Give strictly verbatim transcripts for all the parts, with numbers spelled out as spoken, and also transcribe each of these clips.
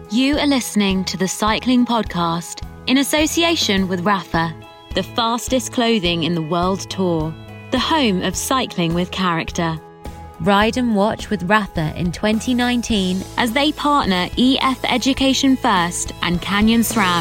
You are listening to the Cycling Podcast in association with Rapha, the fastest clothing in the World Tour, the home of cycling with character. Ride and watch with Rapha in twenty nineteen as they partner E F Education First and Canyon SRAM.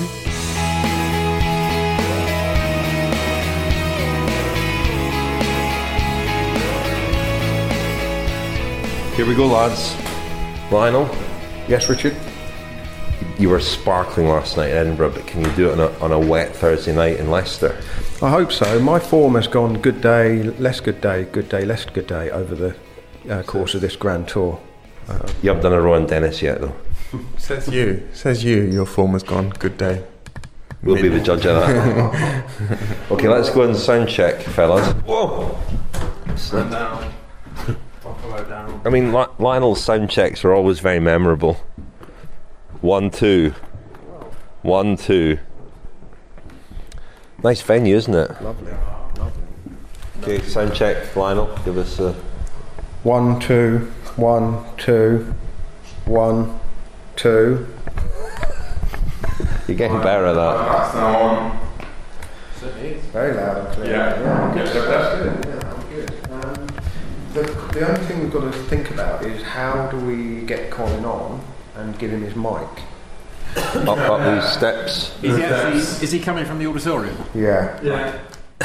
Here we go, lads. Lionel? Yes, Richard? You were sparkling last night in Edinburgh, but can you do it on a, on a wet Thursday night in Leicester? I hope so. My form has gone good day, less good day, good day, less good day over the uh, course of this Grand Tour. Uh, You haven't done a Rowan Dennis yet, though. Says you. Says you. Your form has gone. Good day. We'll be the judge of that. Okay, let's go and sound check, fellas. Whoa! Stand down. Buffalo down. I mean, Li- Lionel's sound checks are always very memorable. One, two. One, two. Nice venue, isn't it? lovely, lovely. Okay, sound check, Lionel. Give us a... One, two, one, two, one, two. You're getting better at that. That's now on. Very loud and clear. Yeah. good. Yeah, That's good. Yeah, that's good. Um, the, the only thing we've got to think about is how do we get Colin on and give him his mic? Up, up these steps. Is he, actually, is he coming from the auditorium? Yeah. Yeah.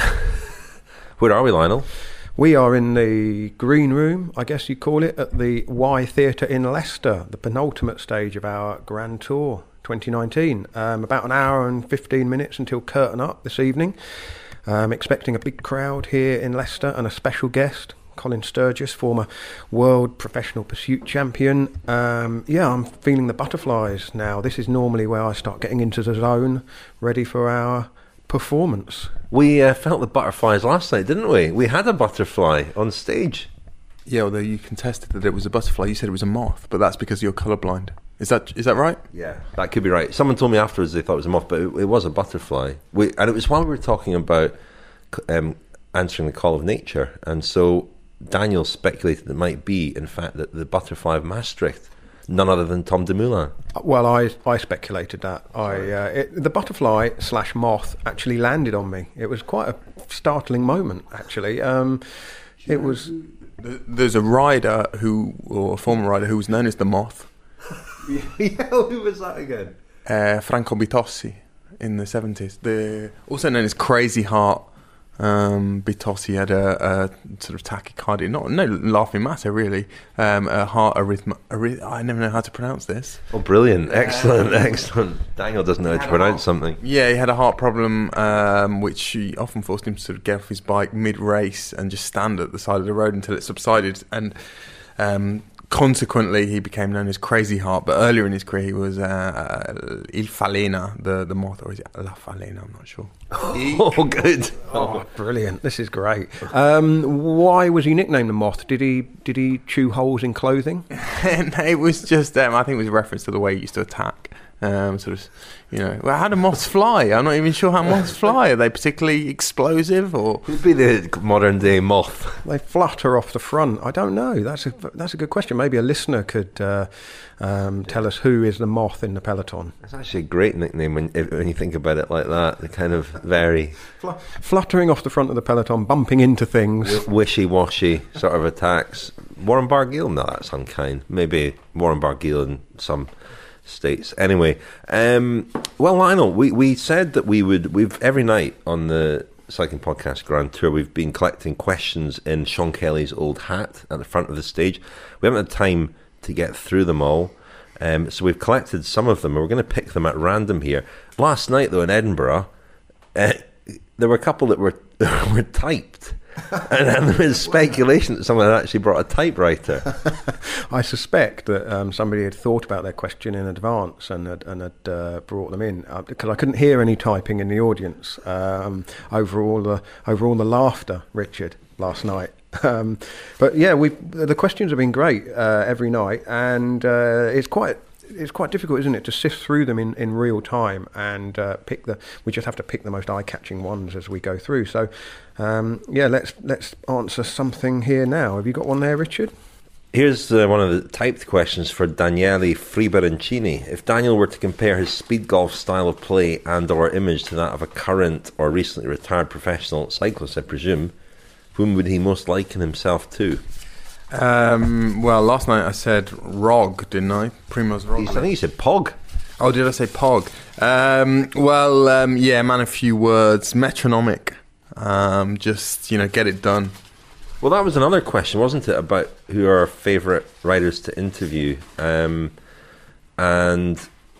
Where are we, Lionel? We are in the green room, I guess you'd call it, at the Y Theatre in Leicester, the penultimate stage of our Grand Tour twenty nineteen. Um, about an hour and fifteen minutes until curtain up this evening. Um, expecting a big crowd here in Leicester and a special guest, Colin Sturgis, former world professional pursuit champion. Um, yeah, I'm feeling the butterflies now. This is normally where I start getting into the zone, ready for our performance. We uh, felt the butterflies last night, didn't we? We had a butterfly on stage. Yeah, although you contested that it was a butterfly, you said it was a moth, but that's because you're colourblind. Is that is that right? Yeah, that could be right. Someone told me afterwards they thought it was a moth, but it, it was a butterfly. We, and it was while we were talking about um, answering the call of nature. And so Daniel speculated it might be, in fact, that the butterfly of Maastricht, none other than Tom Dumoulin. Well, I I speculated that. I uh, it, the butterfly slash moth actually landed on me. It was quite a startling moment, actually. Um, it was. There's a rider who, or a former rider who was known as the Moth, Yeah, who was that again? uh, Franco Bitossi, in the seventies. The also known as Crazy Heart. Um, Bitossi had a, a sort of tachycardia, not no laughing matter really. Um, a heart arrhythmia. Arrhyth- I never know how to pronounce this. Oh, brilliant. Excellent, excellent. Daniel doesn't know how to pronounce something. Yeah, he had a heart problem, um, which she often forced him to sort of get off his bike mid-race and just stand at the side of the road until it subsided. And um, consequently, he became known as Crazy Heart. But earlier in his career, he was uh, Il Falena, the, the moth, or is it La Falena? I'm not sure. Oh, good. Oh, brilliant! This is great. Um, why was he nicknamed the Moth? Did he did he chew holes in clothing? And it was just, um, I think it was a reference to the way he used to attack. Um, sort of, you know, well, how do moths fly? I'm not even sure how moths fly. Are they particularly explosive or? Who'd be the modern day moth? They flutter off the front. I don't know. That's a that's a good question. Maybe a listener could uh, um, tell us who is the moth in the peloton. It's actually a great nickname when, if, when you think about it like that. The kind of very Fl- fluttering off the front of the peloton, bumping into things. w- wishy-washy sort of attacks. Warren Barguil? No, that's unkind. Maybe Warren Barguil in some states. Anyway, um, well, Lionel, we, we said that we would, we've every night on the Cycling Podcast Grand Tour, we've been collecting questions in Sean Kelly's old hat at the front of the stage. We haven't had time to get through them all, um, so we've collected some of them, and we're going to pick them at random here. Last night, though, in Edinburgh, uh, there were a couple that were were typed. and, and there was speculation that someone had actually brought a typewriter. I suspect that um, somebody had thought about their question in advance and had, and had uh, brought them in uh, because I couldn't hear any typing in the audience um, over all the over all the laughter, Richard, last night. Um, but yeah, we the questions have been great uh, every night, and uh, it's quite. It's quite difficult, isn't it, to sift through them in, in real time and uh, pick the. We just have to pick the most eye-catching ones as we go through. So, um, yeah, let's let's answer something here now. Have you got one there, Richard? Here's uh, one of the typed questions for Daniele Friberoncini. If Daniel were to compare his speed golf style of play and or image to that of a current or recently retired professional cyclist, I presume, whom would he most liken himself to? Um, well, last night I said Rog, didn't I? Primoz Roglic. I think you said Pog. Oh, did I say Pog? Um, well, um, yeah, man, a few words. Metronomic. Um, just, you know, get it done. Well, that was another question, wasn't it, about who are our favourite riders to interview? Um, and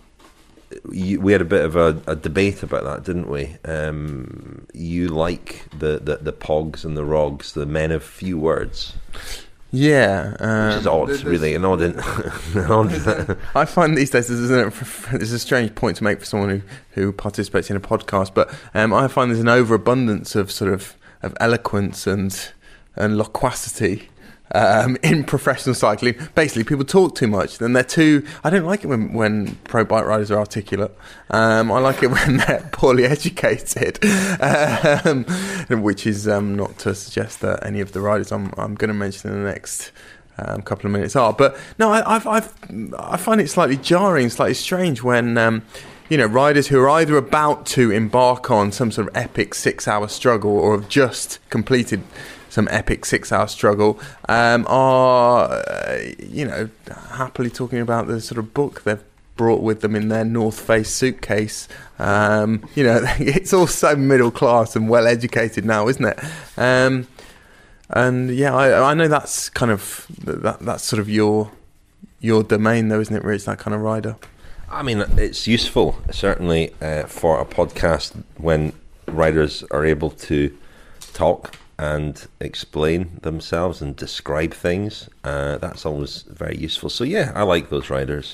you, we had a bit of a, a debate about that, didn't we? Um, you like the, the, the Pogs and the Rogs, the men of few words. Yeah. Um, Which is odd, really. An odd, an odd I find these days, isn't it, it's a strange point to make for someone who, who participates in a podcast, but um, I find there's an overabundance of sort of, of eloquence and... and loquacity um, in professional cycling. Basically, people talk too much. Then they're too... I don't like it when, when pro bike riders are articulate. Um, I like it when they're poorly educated, um, which is um, not to suggest that any of the riders I'm, I'm going to mention in the next um, couple of minutes are. But no, I, I've, I've, I find it slightly jarring, slightly strange when... Um, you know, riders who are either about to embark on some sort of epic six-hour struggle or have just completed some epic six-hour struggle, um, are, uh, you know, happily talking about the sort of book they've brought with them in their North Face suitcase. Um, you know, it's all so middle class and well educated now, isn't it? Um, and yeah, I, I know that's kind of that that's sort of your your domain, though, isn't it, Rich? That kind of rider. I mean, it's useful, certainly, uh, for a podcast when riders are able to talk and explain themselves and describe things. Uh, that's always very useful. So, yeah, I like those riders.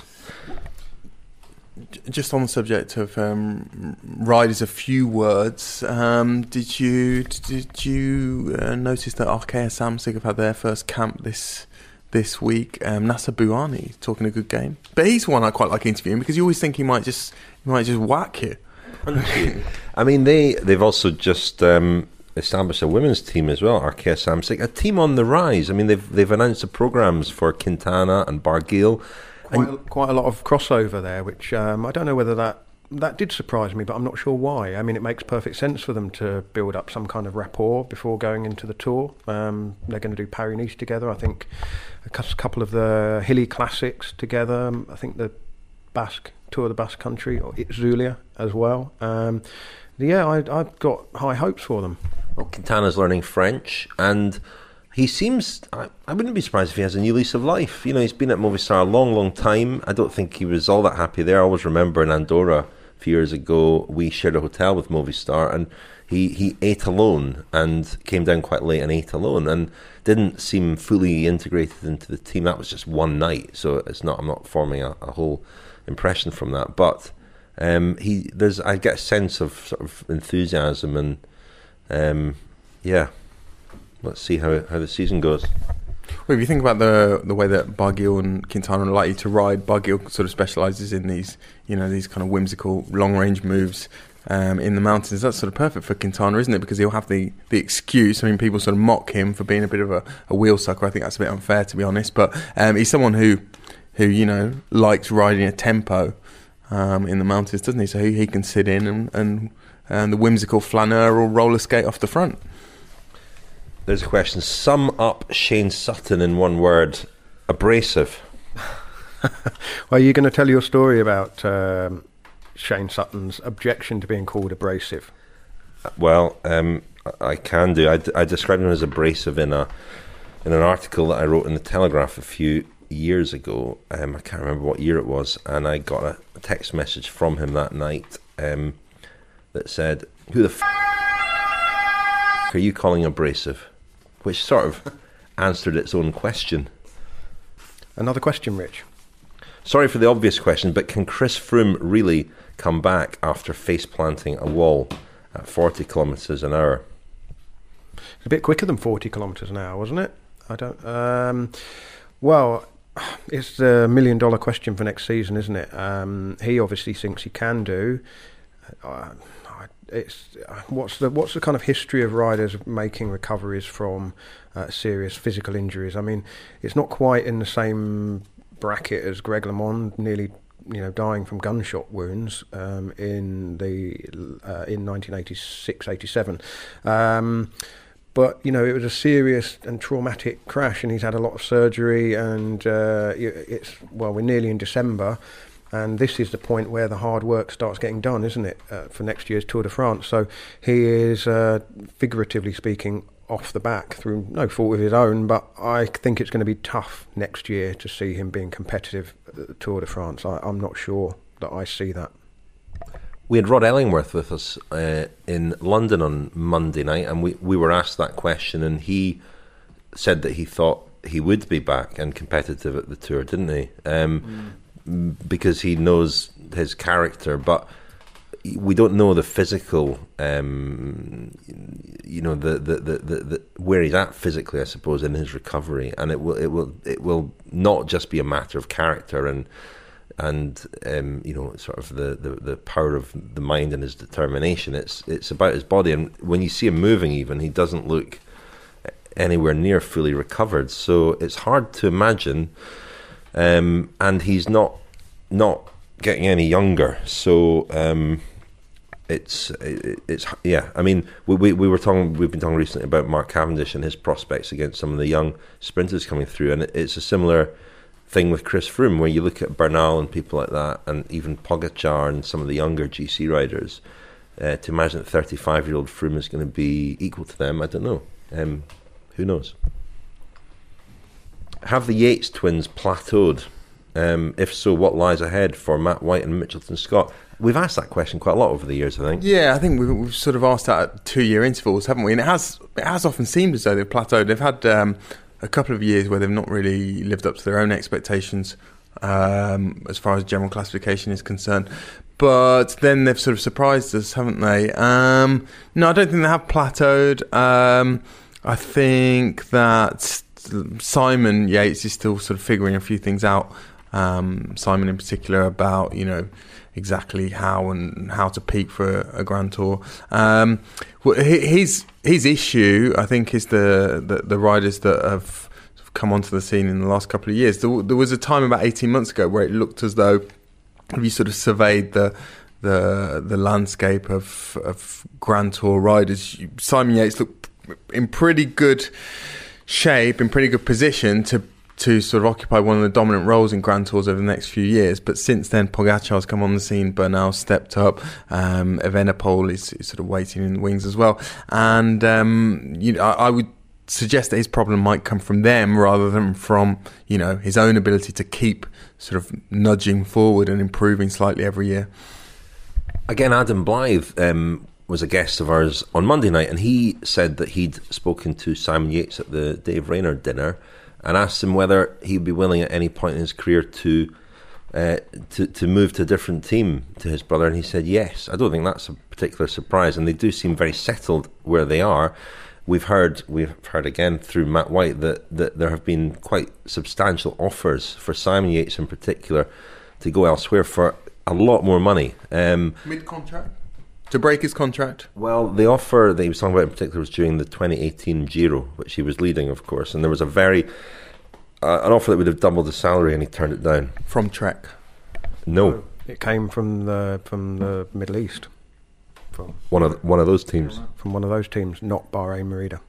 Just on the subject of um, riders, a few words. Um, did you did you uh, notice that Arkea Samsic have had their first camp this this week? Um, Nasser Bouhanni talking a good game, but he's one I quite like interviewing because you always think he might just he might just whack you. I mean, they they've also just um, established a women's team as well. Arkea Samsic, a team on the rise. I mean, they've they've announced the programs for Quintana and Barguil. Quite, a, quite a lot of crossover there, which um, I don't know whether that that did surprise me, but I'm not sure why. I mean, it makes perfect sense for them to build up some kind of rapport before going into the Tour. Um, they're going to do Paris-Nice together. I think a couple of the hilly classics together. I think the Basque Tour of the Basque Country, or Itzulia as well. Um, yeah, I, I've got high hopes for them. Well, Quintana's learning French, and he seems, I, I wouldn't be surprised if he has a new lease of life. You know, he's been at Movistar a long, long time. I don't think he was all that happy there. I always remember in Andorra a few years ago, we shared a hotel with Movistar, and he, he ate alone and came down quite late and ate alone and didn't seem fully integrated into the team. That was just one night, so it's not. I'm not forming a, a whole impression from that. But um, he, there's, I get a sense of sort of enthusiasm and um, yeah. Let's see how how the season goes. Well, if you think about the the way that Barguil and Quintana are likely to ride, Barguil sort of specialises in these, you know, these kind of whimsical long range moves um, in the mountains. That's sort of perfect for Quintana, isn't it? Because he'll have the, the excuse. I mean, people sort of mock him for being a bit of a, a wheel sucker. I think that's a bit unfair, to be honest. But um, he's someone who who you know likes riding a tempo um, in the mountains, doesn't he? So he, he can sit in and, and and the whimsical flaneur or roller skate off the front. There's a question. Sum up Shane Sutton in one word. Abrasive. Well, you're going to tell your story about um, Shane Sutton's objection to being called abrasive. Well, um, I can do. I, I described him as abrasive in a in an article that I wrote in the Telegraph a few years ago. Um, I can't remember what year it was, and I got a, a text message from him that night um, that said, "Who the f*** are you calling abrasive?" Which sort of answered its own question. Another question, Rich. Sorry for the obvious question, but can Chris Froome really come back after face planting a wall at forty kilometres an hour? It's a bit quicker than forty kilometres an hour, wasn't it? I don't. Um, well, it's the million dollar question for next season, isn't it? Um, he obviously thinks he can do. Uh, it's what's the what's the kind of history of riders making recoveries from uh, serious physical injuries? I mean, it's not quite in the same bracket as Greg LeMond nearly, you know, dying from gunshot wounds um, in the uh, in nineteen eighty-six eighty-seven. Um, But, you know, it was a serious and traumatic crash, and he's had a lot of surgery, and uh, it's, well, we're nearly in December, and this is the point where the hard work starts getting done, isn't it, uh, for next year's Tour de France. So he is, uh, figuratively speaking, off the back through no fault of his own, but I think it's going to be tough next year to see him being competitive at the Tour de France. I, I'm not sure that I see that. We had Rod Ellingworth with us uh, in London on Monday night, and we, we were asked that question, and he said that he thought he would be back and competitive at the Tour, didn't he? Um, mm. Because he knows his character, but we don't know the physical, um, you know, the, the, the, the, the where he's at physically, I suppose, in his recovery, and it will it will it will not just be a matter of character and. and um, you know, sort of the, the, the power of the mind and his determination. It's it's about his body, and when you see him moving, even he doesn't look anywhere near fully recovered. So it's hard to imagine, um, and he's not not getting any younger. So um, it's it, it's yeah. I mean, we, we we were talking. We've been talking recently about Mark Cavendish and his prospects against some of the young sprinters coming through, and it, it's a similar thing with Chris Froome, where you look at Bernal and people like that, and even Pogacar and some of the younger G C riders, uh, to imagine that thirty-five-year-old Froome is going to be equal to them, I don't know. Um, who knows? Have the Yates twins plateaued? Um, if so, what lies ahead for Matt White and Mitchelton Scott? We've asked that question quite a lot over the years, I think. Yeah, I think we've, we've sort of asked that at two-year intervals, haven't we? And it has it has often seemed as though they've plateaued. They've had Um, a couple of years where they've not really lived up to their own expectations um, as far as general classification is concerned. But then they've sort of surprised us, haven't they? Um, no, I don't think they have plateaued. Um, I think that Simon Yates is still sort of figuring a few things out. Um, Simon in particular about, you know, exactly how and how to peak for a, a Grand Tour. Um, his his issue, I think, is the, the, the riders that have come onto the scene in the last couple of years. There, there was a time about eighteen months ago where it looked as though, if you sort of surveyed the the the landscape of of Grand Tour riders, Simon Yates looked in pretty good shape, in pretty good position to to sort of occupy one of the dominant roles in Grand Tours over the next few years. But since then, Pogacar's come on the scene, Bernal stepped up, um, Evenepoel is, is sort of waiting in the wings as well. And um, you know, I, I would suggest that his problem might come from them rather than from, you know, his own ability to keep sort of nudging forward and improving slightly every year. Again, Adam Blythe um, was a guest of ours on Monday night, and he said that he'd spoken to Simon Yates at the Dave Rayner dinner and asked him whether he'd be willing at any point in his career to uh, to to move to a different team to his brother, and he said yes. I don't think that's a particular surprise, and they do seem very settled where they are. We've heard we've heard again through Matt White that, that there have been quite substantial offers for Simon Yates in particular to go elsewhere for a lot more money. Um, Mid-contract? To break his contract? Well, the offer that he was talking about in particular was during the twenty eighteen Giro, which he was leading, of course, and there was a very uh, an offer that would have doubled his salary, and he turned it down. From Trek? No, it came from the from the Middle East, from one of one of those teams. From one of those teams, not Bahrain Merida.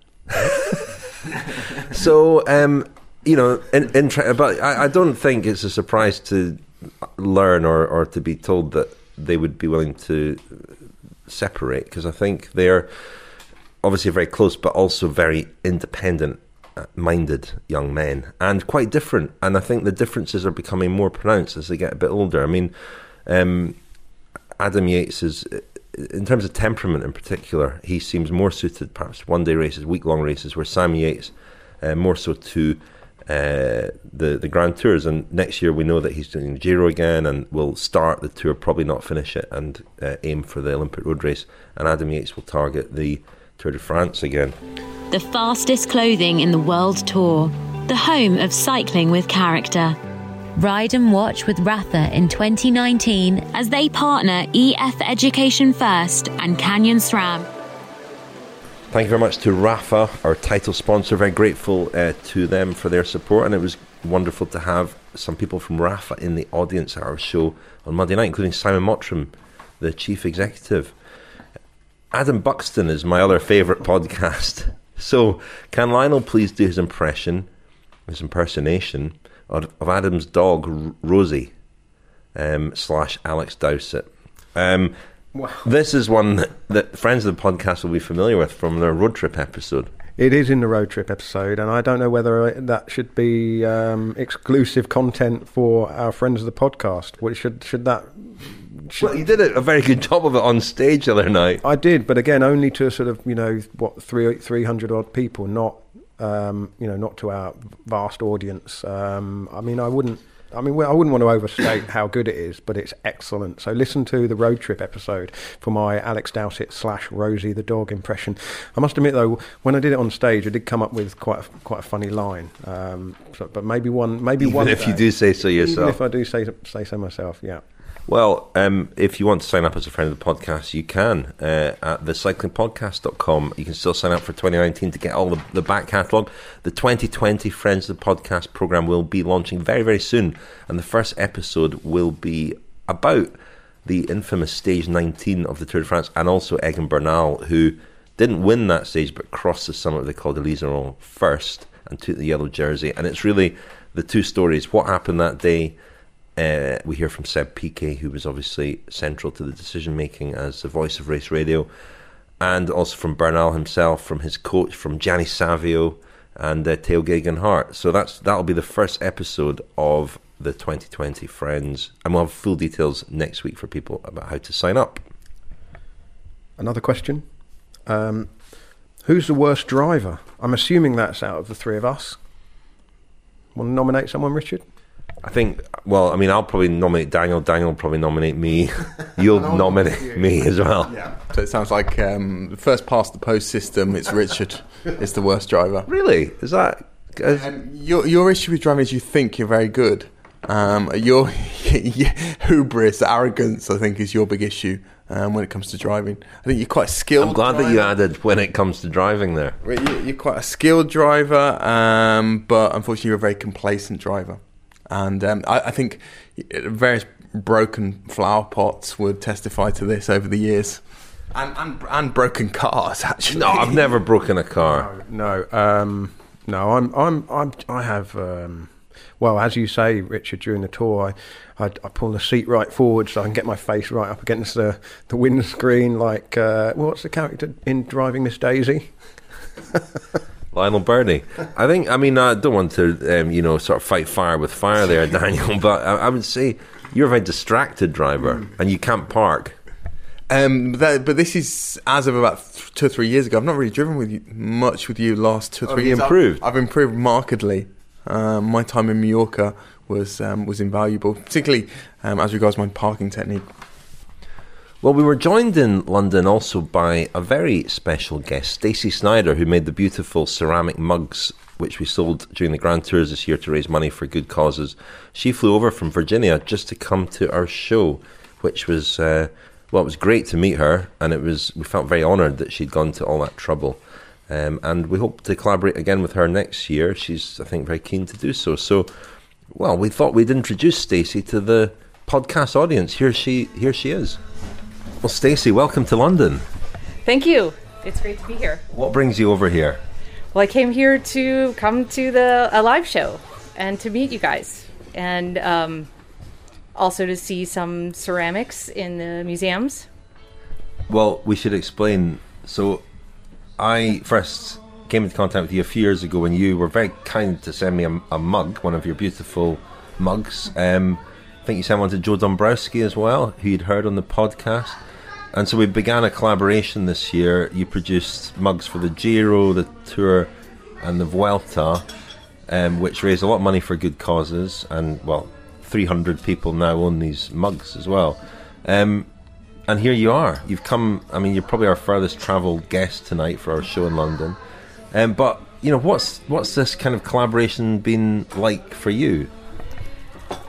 So, um, you know, in, in tra- but I, I don't think it's a surprise to learn or, or to be told that they would be willing to separate, because I think they're obviously very close but also very independent minded young men, and quite different, and I think the differences are becoming more pronounced as they get a bit older. I mean, um, Adam Yates is, in terms of temperament in particular, he seems more suited perhaps one day races, week long races, where Simon Yates uh, more so to Uh, the the Grand Tours. And next year we know that he's doing the Giro again and will start the Tour, probably not finish it, and uh, aim for the Olympic road race, and Adam Yates will target the Tour de France again. The fastest clothing in the World Tour, the home of cycling with character. Ride and watch with Rafa in twenty nineteen as they partner E F Education First and Canyon SRAM. Thank you very much to Rafa, our title sponsor. Very grateful uh, to them for their support, and it was wonderful to have some people from Rafa in the audience at our show on Monday night, including Simon Mottram, the chief executive. Adam Buxton is my other favourite podcast. So, can Lionel please do his impression, his impersonation of, of Adam's dog, R- Rosie, um, slash Alex Dowsett? Um, wow. This is one that, that friends of the podcast will be familiar with from their road trip episode. It is in the road trip episode, and I don't know whether that should be um, exclusive content for our friends of the podcast. What should should that? Should well, you did a, a very good job of it on stage the other night. I did, but again, only to sort of you know what three three hundred odd people, not um, you know not to our vast audience. Um, I mean, I wouldn't. I mean, I wouldn't want to overstate how good it is, but it's excellent. So listen to the road trip episode for my Alex Dowsett slash Rosie the dog impression. I must admit, though, when I did it on stage, I did come up with quite a, quite a funny line. Um, so, but maybe one, maybe even one. if day, you do say so yourself. Even if I do say say so myself, yeah. Well, um, if you want to sign up as a friend of the podcast, you can uh, at the cycling podcast dot com. You can still sign up for twenty nineteen to get all the, the back catalogue. The twenty twenty Friends of the Podcast programme will be launching very, very soon. And the first episode will be about the infamous Stage nineteen of the Tour de France, and also Egan Bernal, who didn't win that stage but crossed the summit of the Col de Liseron first and took the yellow jersey. And it's really the two stories. What happened that day? Uh, we hear from Seb Piquet, who was obviously central to the decision-making as the voice of race radio, and also from Bernal himself, from his coach, from Gianni Savio, and uh, Theo Geoghegan-Hart. So that's that'll be the first episode of the twenty twenty Friends, and we'll have full details next week for people about how to sign up. Another question. Um, who's the worst driver? I'm assuming that's out of the three of us. Want to nominate someone, Richard? I think, well, I mean, I'll probably nominate Daniel. Daniel will probably nominate me. You'll nominate you. me as well. Yeah. So it sounds like um, the first past the post system, it's Richard is the worst driver. Really? Is that... Is... Um, your, your issue with driving is you think you're very good. Um, your hubris, arrogance, I think, is your big issue um, when it comes to driving. I think you're quite skilled. I'm glad driver. that you added when it comes to driving there. You're quite a skilled driver, um, but unfortunately you're a very complacent driver. And um, I, I think various broken flower pots would testify to this over the years. And and, and broken cars, actually. No, I've never broken a car. No, no, um, no. I'm, I'm, I'm, I have. Um, well, as you say, Richard, during the tour, I, I, I pull the seat right forward so I can get my face right up against the the windscreen. Like, uh, what's the character in Driving Miss Daisy? Lionel Birnie. I think, I mean, I don't want to, um, you know, sort of fight fire with fire there, Daniel, but I, I would say you're a very distracted driver mm. and you can't park. Um, that, but this is as of about th- two or three years ago. I've not really driven with you much with you last two or three oh, years. Improved. I've, I've improved markedly. Um, my time in Mallorca was um, was invaluable, particularly um, as regards my parking technique. Well, we were joined in London also by a very special guest, Stacey Snyder, who made the beautiful ceramic mugs which we sold during the Grand Tours this year to raise money for good causes. She flew over from Virginia just to come to our show, which was, uh, well, it was great to meet her, and it was we felt very honoured that she'd gone to all that trouble. Um, and we hope to collaborate again with her next year. She's, I think, very keen to do so. So, well, we thought we'd introduce Stacey to the podcast audience. Here she, here she is. Well, Stacey, welcome to London. Thank you. It's great to be here. What brings you over here? Well, I came here to come to the a live show and to meet you guys, and um, also to see some ceramics in the museums. Well, we should explain. So, I first came into contact with you a few years ago when you were very kind to send me a, a mug, one of your beautiful mugs. Um, I think you sent one to Joe Dombrowski as well, who you'd heard on the podcast. And so we began a collaboration this year. You produced mugs for the Giro, the Tour, and the Vuelta, um, which raised a lot of money for good causes. And, well, three hundred people now own these mugs as well. Um, and here you are. You've come, I mean, you're probably our furthest travelled guest tonight for our show in London. Um, but, you know, what's what's this kind of collaboration been like for you?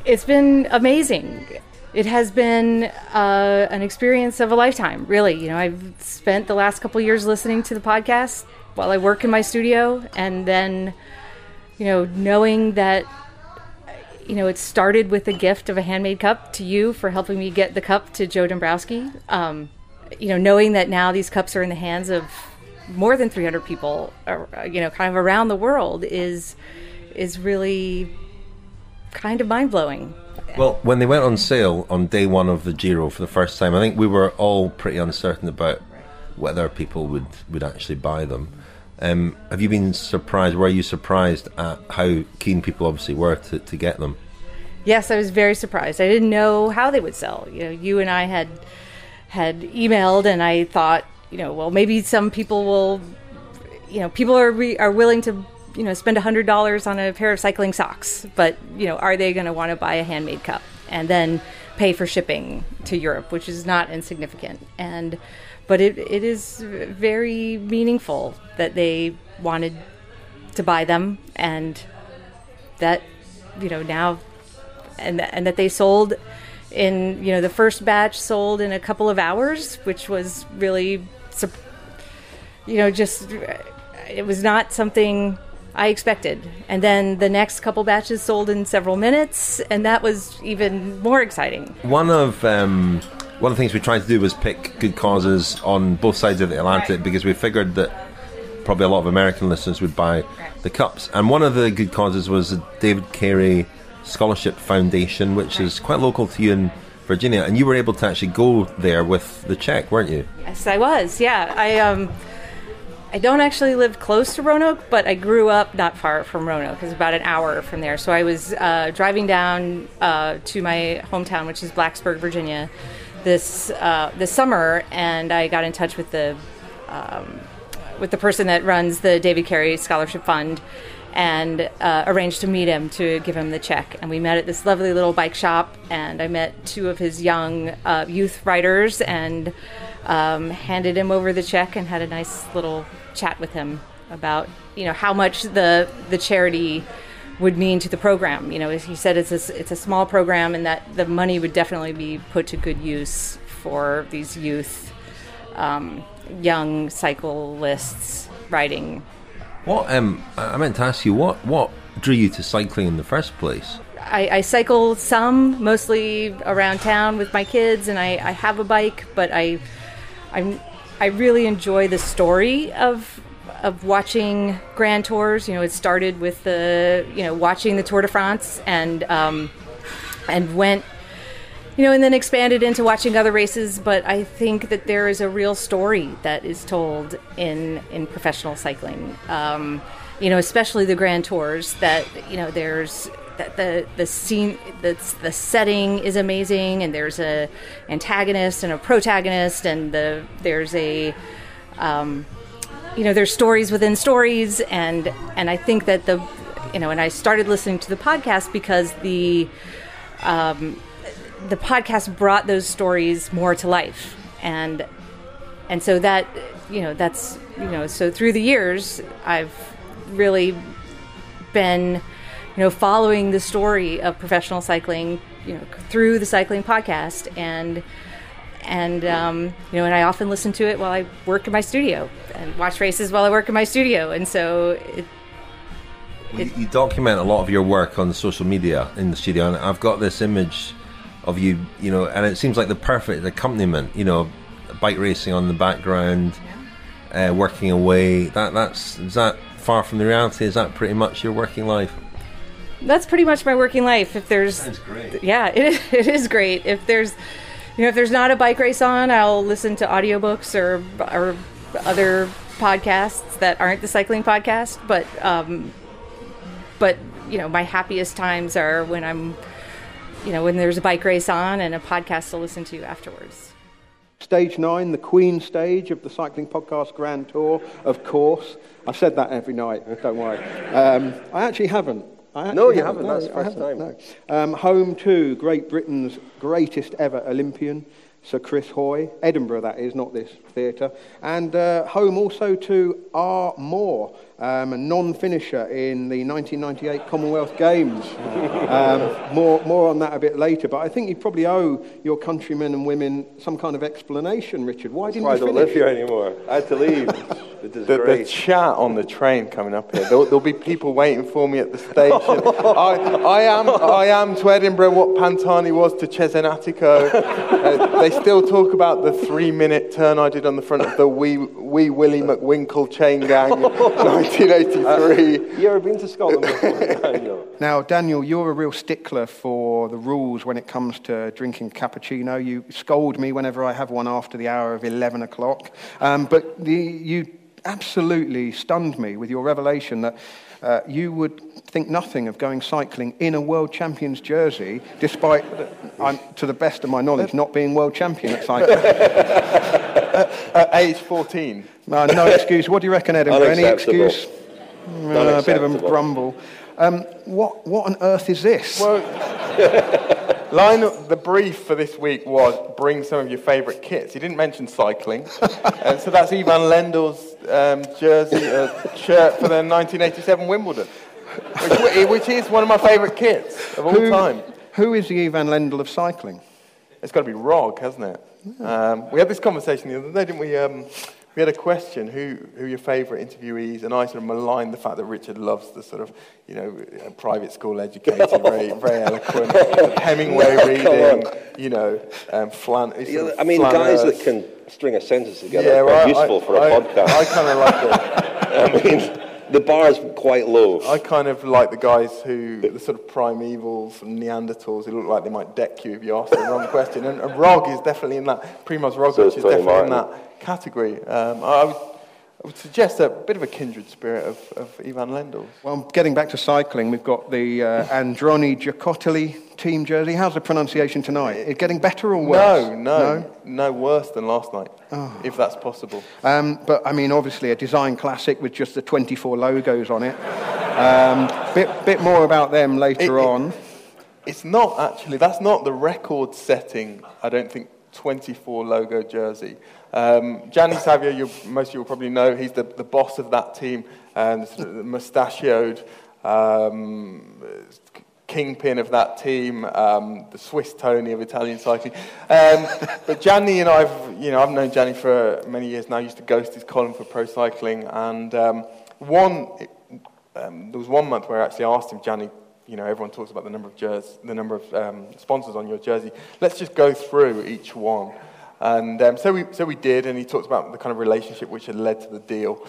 it's been amazing. It has been uh, an experience of a lifetime, really. You know, I've spent the last couple of years listening to the podcast while I work in my studio, and then, you know, knowing that, you know, it started with a gift of a handmade cup to you for helping me get the cup to Joe Dombrowski. Um, you know, knowing that now these cups are in the hands of more than three hundred people, uh, you know, kind of around the world is is really kind of mind-blowing. Well, when they went on sale on day one of the Giro for the first time, I think we were all pretty uncertain about whether people would, would actually buy them. Um, have you been surprised? Were you surprised at how keen people obviously were to, to get them? Yes, I was very surprised. I didn't know how they would sell. You know, you and I had had emailed, and I thought, you know, well, maybe some people will, you know, people are re- are willing to, you know, spend one hundred dollars on a pair of cycling socks, but, you know, are they going to want to buy a handmade cup and then pay for shipping to Europe, which is not insignificant. And but it it is very meaningful that they wanted to buy them, and that, you know, now and and that they sold in, you know, the first batch sold in a couple of hours, which was really, you know, just it was not something I expected. And then the next couple batches sold in several minutes, and that was even more exciting. One of um, one of the things we tried to do was pick good causes on both sides of the Atlantic, right, because we figured that probably a lot of American listeners would buy right. the cups. And one of the good causes was the David Carey Scholarship Foundation, which right. is quite local to you in Virginia. And you were able to actually go there with the check, weren't you? Yes, I was. Yeah, I um. I don't actually live close to Roanoke, but I grew up not far from Roanoke. It's about an hour from there. So I was uh, driving down uh, to my hometown, which is Blacksburg, Virginia, this uh, this summer, and I got in touch with the um, with the person that runs the David Carey Scholarship Fund, and uh, arranged to meet him to give him the check. And we met at this lovely little bike shop, and I met two of his young uh, youth riders, and um, handed him over the check and had a nice little chat with him about, you know, how much the the charity would mean to the program. You know, he said it's a, it's a small program, and that the money would definitely be put to good use for these youth, um, young cyclists riding. What um, I meant to ask you, what what drew you to cycling in the first place? I, I cycle some, mostly around town with my kids, and I, I have a bike, but I I'm I really enjoy the story of of watching Grand Tours. You know, it started with the, you know, watching the Tour de France, and um, and went, you know, and then expanded into watching other races. But I think that there is a real story that is told in in professional cycling. Um, you know, especially the Grand Tours. That, you know, there's that the the scene, the the setting is amazing, and there's a antagonist and a protagonist, and the there's a um, you know, there's stories within stories, and and I think that the, you know, and I started listening to the podcast because the um, the podcast brought those stories more to life, and and so that, you know, that's, you know, so through the years I've really been, you know, following the story of professional cycling, you know, through the cycling podcast, and and um, you know, and I often listen to it while I work in my studio and watch races while I work in my studio, and so it. it you, you document a lot of your work on social media in the studio, and I've got this image of you, you know, and it seems like the perfect accompaniment. You know, bike racing on the background, uh, working away. That that's is that far from the reality? Is that pretty much your working life? That's pretty much my working life. If there's, That's great. Yeah, it it is great. If there's, you know, if there's not a bike race on, I'll listen to audiobooks or or other podcasts that aren't the cycling podcast. But um, but you know, my happiest times are when I'm, you know, when there's a bike race on and a podcast to listen to afterwards. Stage nine, the Queen stage of the Cycling Podcast Grand Tour, of course. I've said that every night, don't worry. Um, I actually haven't. I actually no, you haven't. haven't. That's the no, first time. No. Um, home to Great Britain's greatest ever Olympian, Sir Chris Hoy, Edinburgh that is, not this theatre, and uh, home also to R. Moore, um, a non-finisher in the nineteen ninety-eight Commonwealth Games. um, more, more on that a bit later, but I think you probably owe your countrymen and women some kind of explanation, Richard. Why didn't That's why you I don't finish? live here anymore. I had to leave. It is The, the great. chat on the train coming up here. There'll, there'll be people waiting for me at the station. I, I am, I am to Edinburgh what Pantani was to Cesenatico. Uh, they still talk about the three-minute turn I did on the front of the Wee, Wee Willie McWinkle chain gang, nineteen eighty-three. Uh, you ever been to Scotland before, Daniel? Now, Daniel, you're a real stickler for the rules when it comes to drinking cappuccino. You scold me whenever I have one after the hour of eleven o'clock. Um, but the, you absolutely stunned me with your revelation that uh, you would think nothing of going cycling in a World Champions jersey, despite, I'm, to the best of my knowledge, not being World Champion at cycling. At, at age fourteen. Uh, no excuse. What do you reckon, Edinburgh? Any Unacceptable. excuse? Uh, a bit of a Unacceptable. grumble. Um, what, what on earth is this? Well, line up, the brief for this week was bring some of your favourite kits. He didn't mention cycling, and so that's Ivan Lendl's um, jersey, uh, shirt for the nineteen eighty-seven Wimbledon, which, which is one of my favourite kits of all who, time. who is the Ivan Lendl of cycling? It's got to be Rog, hasn't it? Um, we had this conversation the other day, didn't we? Um, we had a question, who who your favourite interviewees, and I sort of maligned the fact that Richard loves the sort of, you know, uh, private school educated, very very eloquent, Hemingway reading, you know, um, flan. sort Yeah, of I mean, flaneurs. guys that can string a sentence together Yeah, are well, quite I- useful for a I- podcast. I kind of like it. I mean, the bar's quite low. I kind of like the guys who, the sort of primevals and Neanderthals who look like they might deck you if you ask the wrong question. And, and Rog is definitely in that, Primoz So Roglic is is Tony definitely in Martin. that category. Um, I, would, I would suggest a bit of a kindred spirit of, of Ivan Lendl. Well, getting back to cycling, we've got the uh, Androni Giocottoli team jersey. How's the pronunciation tonight? It getting better or worse? No, no, no, worse than last night, Oh. if that's possible. Um, but, I mean, obviously a design classic with just the twenty-four logos on it. Um, bit, bit more about them later It- it- on. It's not actually, that's not the record-setting, I don't think, twenty-four logo jersey. Um, Gianni Savio, you, most of you will probably know, he's the, the boss of that team, and the, sort of the mustachioed um, kingpin of that team, um, the Swiss Tony of Italian cycling. Um, but Gianni and I've, you know, I've known Gianni for many years now. I used to ghost his column for Pro Cycling, and um, one, um, there was one month where I actually asked him, Gianni, you know, everyone talks about the number of jerseys, the number of um, sponsors on your jersey. Let's just go through each one. And um, so we so we did, and he talked about the kind of relationship which had led to the deal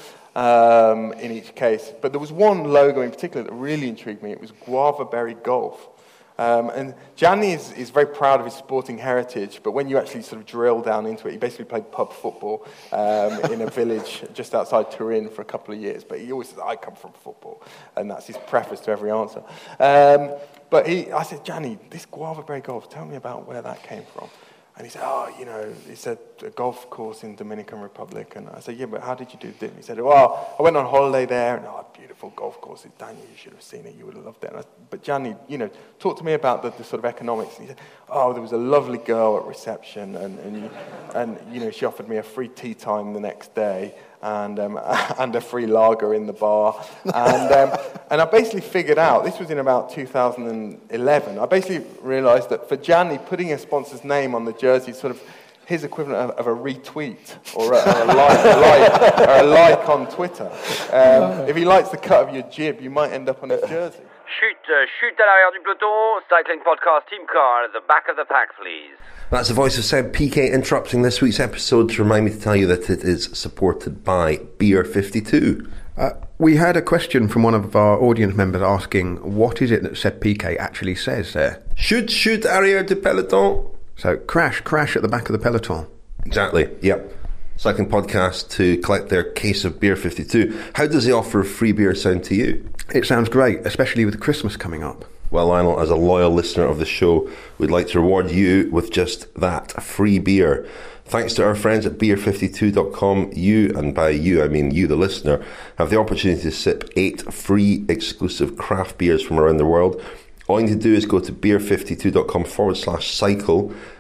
um, in each case. But there was one logo in particular that really intrigued me. It was Guava Berry Golf. Um, and Gianni is, is very proud of his sporting heritage, but when you actually sort of drill down into it, he basically played pub football um, in a village just outside Turin for a couple of years. But he always says, I come from football, and that's his preface to every answer. Um, but he, I said, Gianni, this Guava Berry Golf, tell me about where that came from. And he said, oh, you know, he said, a golf course in Dominican Republic. And I said, yeah, but how did you do it? He said, well, I went on holiday there, and oh, beautiful golf course. Daniel, you should have seen it. You would have loved it. And I, but Gianni, you know, talk to me about the, the sort of economics. And he said, oh, there was a lovely girl at reception, and, and, and you know, she offered me a free tea time the next day, and um, and a free lager in the bar. And um, and I basically figured out, this was in about two thousand eleven, I basically realised that for Gianni, putting a sponsor's name on the jersey is sort of his equivalent of, of a retweet or a, or, a like, a like, or a like on Twitter. Um, if he likes the cut of your jib, you might end up on his jersey. Chute, uh, chute à l'arrière du peloton, cycling podcast, team car, at the back of the pack, please. That's the voice of Seb P K interrupting this week's episode to remind me to tell you that it is supported by Beer fifty-two. Uh, we had a question from one of our audience members asking, what is it that Seb P K actually says there? Chute, chute, arrière du peloton. So, crash, crash at the back of the peloton. Exactly, yep. Cycling podcast to collect their case of Beer fifty-two. How does the offer of free beer sound to you? It sounds great, especially with Christmas coming up. Well, Lionel, as a loyal listener of the show, we'd like to reward you with just that, free beer. Thanks to our friends at beer fifty-two dot com, you, and by you I mean you the listener, have the opportunity to sip eight free exclusive craft beers from around the world. All you need to do is go to beer fifty-two dot com forward slash cycle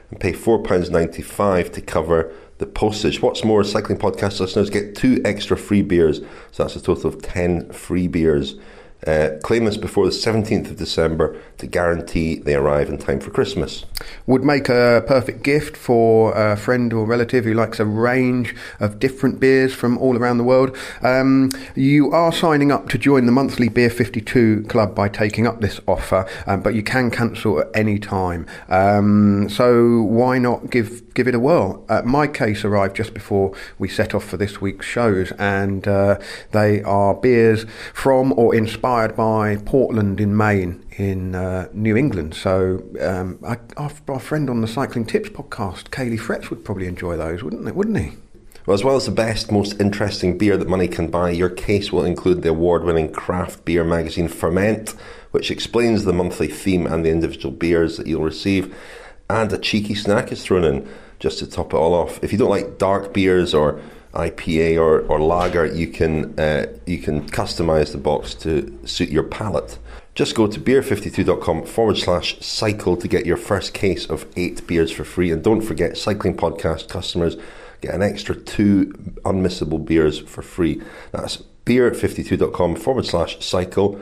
and pay four pounds ninety-five to cover the postage. What's more, Cycling Podcast listeners get two extra free beers, so that's a total of ten free beers. Uh, claim this before the seventeenth of December to guarantee they arrive in time for Christmas. Would make a perfect gift for a friend or relative who likes a range of different beers from all around the world. Um, you are signing up to join the monthly Beer fifty-two Club by taking up this offer, um, but you can cancel at any time. Um, so why not give give it a whirl? Uh, my case arrived just before we set off for this week's shows, and uh, they are beers from or inspired by Portland in Maine in uh, New England. So um, I, our, our friend on the Cycling Tips podcast, Kaylee Fretz, would probably enjoy those, wouldn't it? Wouldn't he? Well, as well as the best, most interesting beer that money can buy, your case will include the award-winning craft beer magazine Ferment, which explains the monthly theme and the individual beers that you'll receive, and a cheeky snack is thrown in just to top it all off. If you don't like dark beers or I P A or, or lager, you can uh, you can customise the box to suit your palate. Just go to beer fifty-two dot com forward slash cycle to get your first case of eight beers for free. And don't forget, Cycling Podcast customers get an extra two unmissable beers for free. That's beer fifty-two dot com forward slash cycle,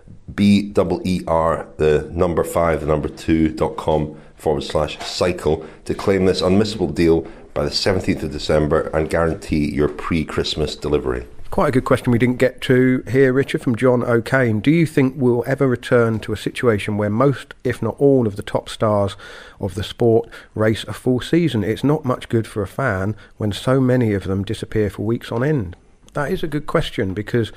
B E E R, the number five, the number two dot com forward slash cycle to claim this unmissable deal by the seventeenth of December and guarantee your pre-Christmas delivery. Quite a good question we didn't get to here, Richard, from John O'Kane. Do you think we'll ever return to a situation where most, if not all, of the top stars of the sport race a full season? It's not much good for a fan when so many of them disappear for weeks on end. That is a good question because,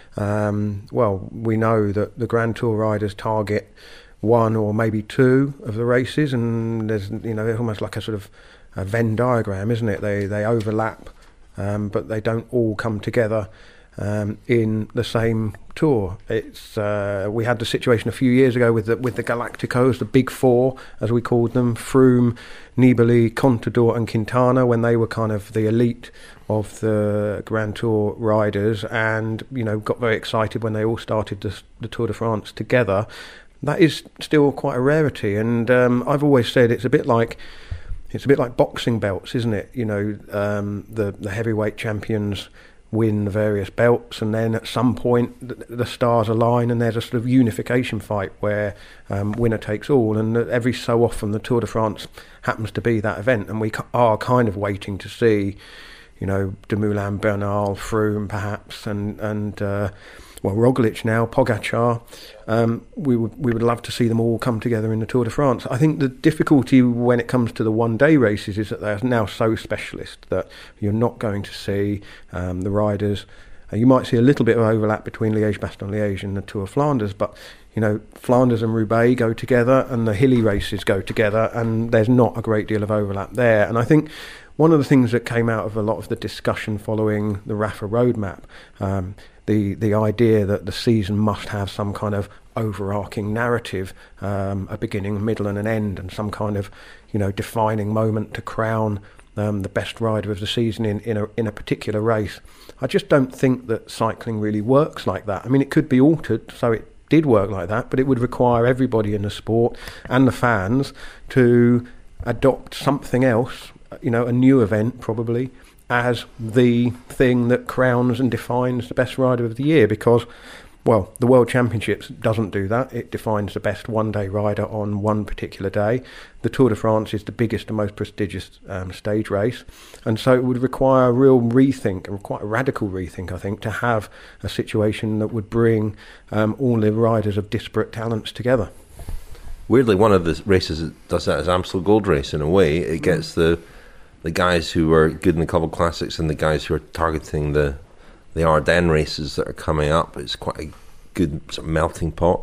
um, well, we know that the Grand Tour riders target one or maybe two of the races, and there's, you know, almost like a sort of a Venn diagram, isn't it? They they overlap, um, but they don't all come together um, in the same tour. It's uh, we had the situation a few years ago with the with the Galacticos, the Big Four, as we called them: Froome, Nibali, Contador, and Quintana, when they were kind of the elite of the Grand Tour riders, and you know, got very excited when they all started the, the Tour de France together. That is still quite a rarity, and um, I've always said it's a bit like. It's a bit like boxing belts, isn't it? You know, um, the, the heavyweight champions win the various belts, and then at some point the, the stars align and there's a sort of unification fight where um, winner takes all. And every so often the Tour de France happens to be that event, and we are kind of waiting to see, you know, Dumoulin, Bernal, Froome perhaps, and... and uh, well, Roglic now, Pogacar, um, we would we would love to see them all come together in the Tour de France. I think the difficulty when it comes to the one-day races is that they're now so specialist that you're not going to see um, the riders. Uh, you might see a little bit of overlap between Liège-Bastogne-Liège and the Tour of Flanders, but you know, Flanders and Roubaix go together, and the hilly races go together, and there's not a great deal of overlap there. And I think one of the things that came out of a lot of the discussion following the Rapha roadmap, um, the the idea that the season must have some kind of overarching narrative, um, a beginning, a middle, and an end, and some kind of, you know, defining moment to crown um, the best rider of the season in in a in a particular race. I just don't think that cycling really works like that. I mean, it could be altered so it did work like that, but it would require everybody in the sport and the fans to adopt something else, you know, a new event probably, as the thing that crowns and defines the best rider of the year. Because, well, the World Championships doesn't do that. It defines the best one-day rider on one particular day. The Tour de France is the biggest and most prestigious um, stage race. And so it would require a real rethink, and quite a radical rethink, I think, to have a situation that would bring um, all the riders of disparate talents together. Weirdly, one of the races that does that is Amstel Gold Race, in a way. It gets the the guys who are good in the Cobble Classics and the guys who are targeting the the Ardennes races that are coming up. It's quite a good sort of melting pot.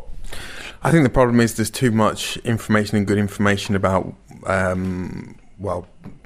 I think the problem is there's too much information and good information about, um, well,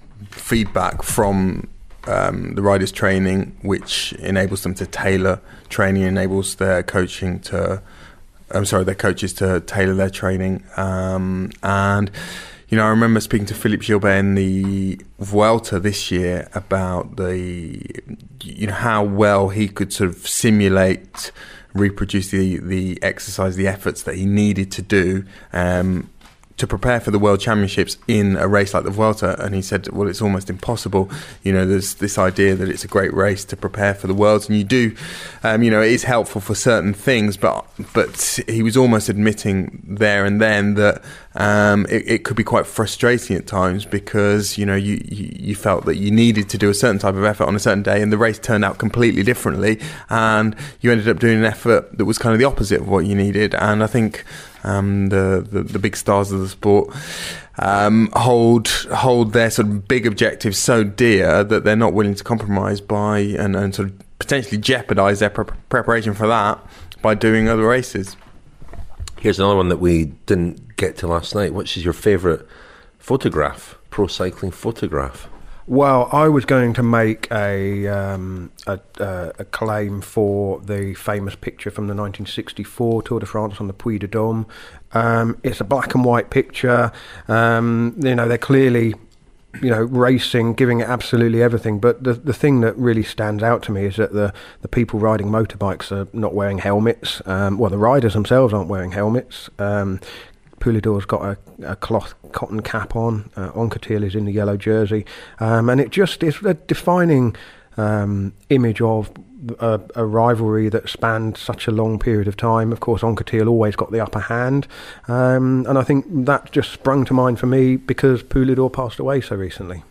feedback from um, the riders' training, which enables them to tailor training, enables their coaching to, I'm sorry, their coaches to tailor their training. Um, and, you know, I remember speaking to Philippe Gilbert in the Vuelta this year about the, you know, how well he could sort of simulate, reproduce the, the exercise, the efforts that he needed to do um, to prepare for the World Championships in a race like the Vuelta, and he said, well, it's almost impossible. You know, there's this idea that it's a great race to prepare for the Worlds, and you do, um, you know, it is helpful for certain things, but but he was almost admitting there and then that um, it, it could be quite frustrating at times because, you know, you, you, you felt that you needed to do a certain type of effort on a certain day, and the race turned out completely differently, and you ended up doing an effort that was kind of the opposite of what you needed. And I think Um, the, the the big stars of the sport um, hold hold their sort of big objectives so dear that they're not willing to compromise by and, and sort of potentially jeopardise their pre- preparation for that by doing other races. Here's another one that we didn't get to last night. Which is your favourite photograph, pro cycling photograph? Well, I was going to make a, um, a, uh, a claim for the famous picture from the nineteen sixty-four Tour de France on the Puy de Dôme. Um, it's a black and white picture. Um, you know, they're clearly, you know, racing, giving it absolutely everything. But the the thing that really stands out to me is that the, the people riding motorbikes are not wearing helmets. Um, well, the riders themselves aren't wearing helmets. Um, Poulidor's got a, a cloth cotton cap on. Uh, Anquetil is in the yellow jersey. Um, and it just is a defining um, image of a, a rivalry that spanned such a long period of time. Of course, Anquetil always got the upper hand. Um, and I think that just sprung to mind for me because Poulidor passed away so recently.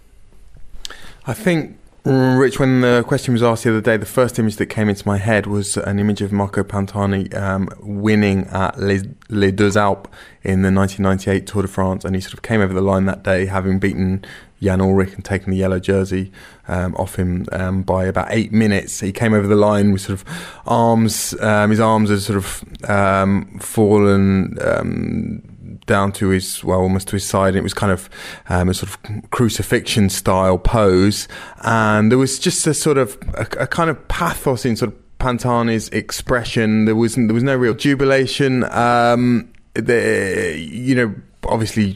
I think, Rich, when the question was asked the other day, the first image that came into my head was an image of Marco Pantani um, winning at Les, Les Deux Alpes in the nineteen ninety-eight Tour de France, and he sort of came over the line that day having beaten Jan Ullrich and taken the yellow jersey um, off him um, by about eight minutes. He came over the line with sort of arms, um, his arms had sort of um, fallen um, down to his, well, almost to his side. It was kind of um, a sort of crucifixion style pose, and there was just a sort of a, a kind of pathos in sort of Pantani's expression. There was there was no real jubilation. Um, the, you know, obviously,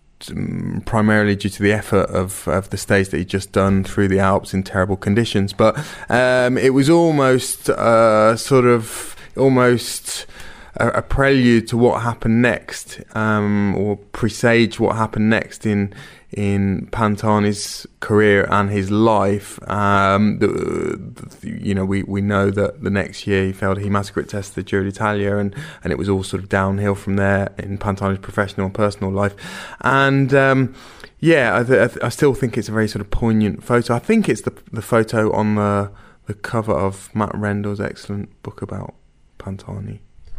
primarily due to the effort of, of the stage that he'd just done through the Alps in terrible conditions, but um, it was almost uh, sort of almost. A, a prelude to what happened next, um, or presage what happened next in in Pantani's career and his life. Um, the, the, you know, we, we know that the next year he failed a hematocrit test at the Giro d'Italia, and, and it was all sort of downhill from there in Pantani's professional and personal life. And um, yeah, I, th- I still think it's a very sort of poignant photo. I think it's the the photo on the the cover of Matt Rendell's excellent book about Pantani.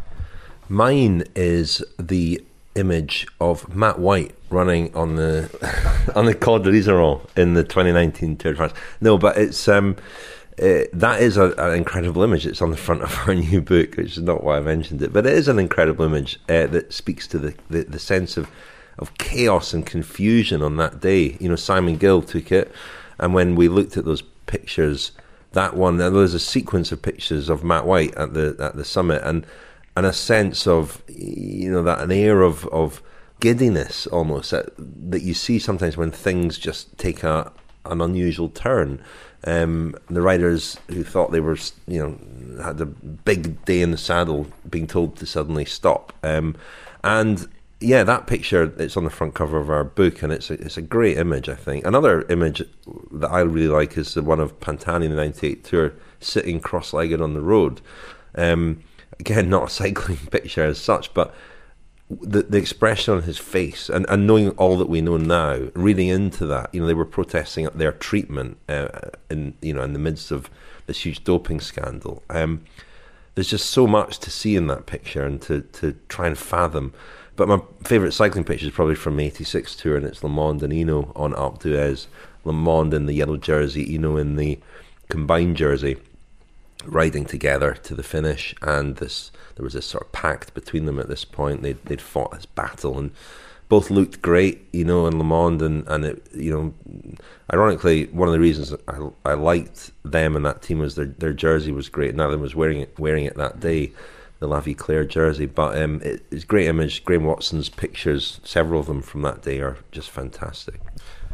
Mine is the image of Matt White running on the on the Col de Liseron in the twenty nineteen Tour de France. No, but it's um, uh, that is a, an incredible image. It's on the front of our new book, which is not why I mentioned it, but it is an incredible image uh, that speaks to the, the, the sense of, of chaos and confusion on that day. You know, Simon Gill took it, and when we looked at those pictures, that one, there was a sequence of pictures of Matt White at the at the summit, and. And a sense of, you know, that an air of, of giddiness almost that, that you see sometimes when things just take a an unusual turn. Um, the riders who thought they were, you know, had a big day in the saddle being told to suddenly stop. Um, and yeah, that picture, it's on the front cover of our book, and it's a, it's a great image, I think. Another image that I really like is the one of Pantani in the ninety-eight Tour sitting cross-legged on the road. Um, Again, not a cycling picture as such, but the the expression on his face, and, and knowing all that we know now, reading into that, you know, they were protesting their treatment uh, in you know in the midst of this huge doping scandal. Um, there's just so much to see in that picture and to, to try and fathom. But my favourite cycling picture is probably from the eighty-six Tour, and it's Le Monde and Hinault on Alpe d'Huez. Le Monde in the yellow jersey, Hinault in the combined jersey, riding together to the finish, and this there was this sort of pact between them at this point. They'd, they'd fought this battle, and both looked great, you know, in Le Monde, and, and it, you know, ironically, one of the reasons I, I liked them and that team was their, their jersey was great. None of them was wearing it, wearing it that day, the La Vie Claire jersey, but um, it, it's a great image. Graham Watson's pictures, several of them from that day, are just fantastic.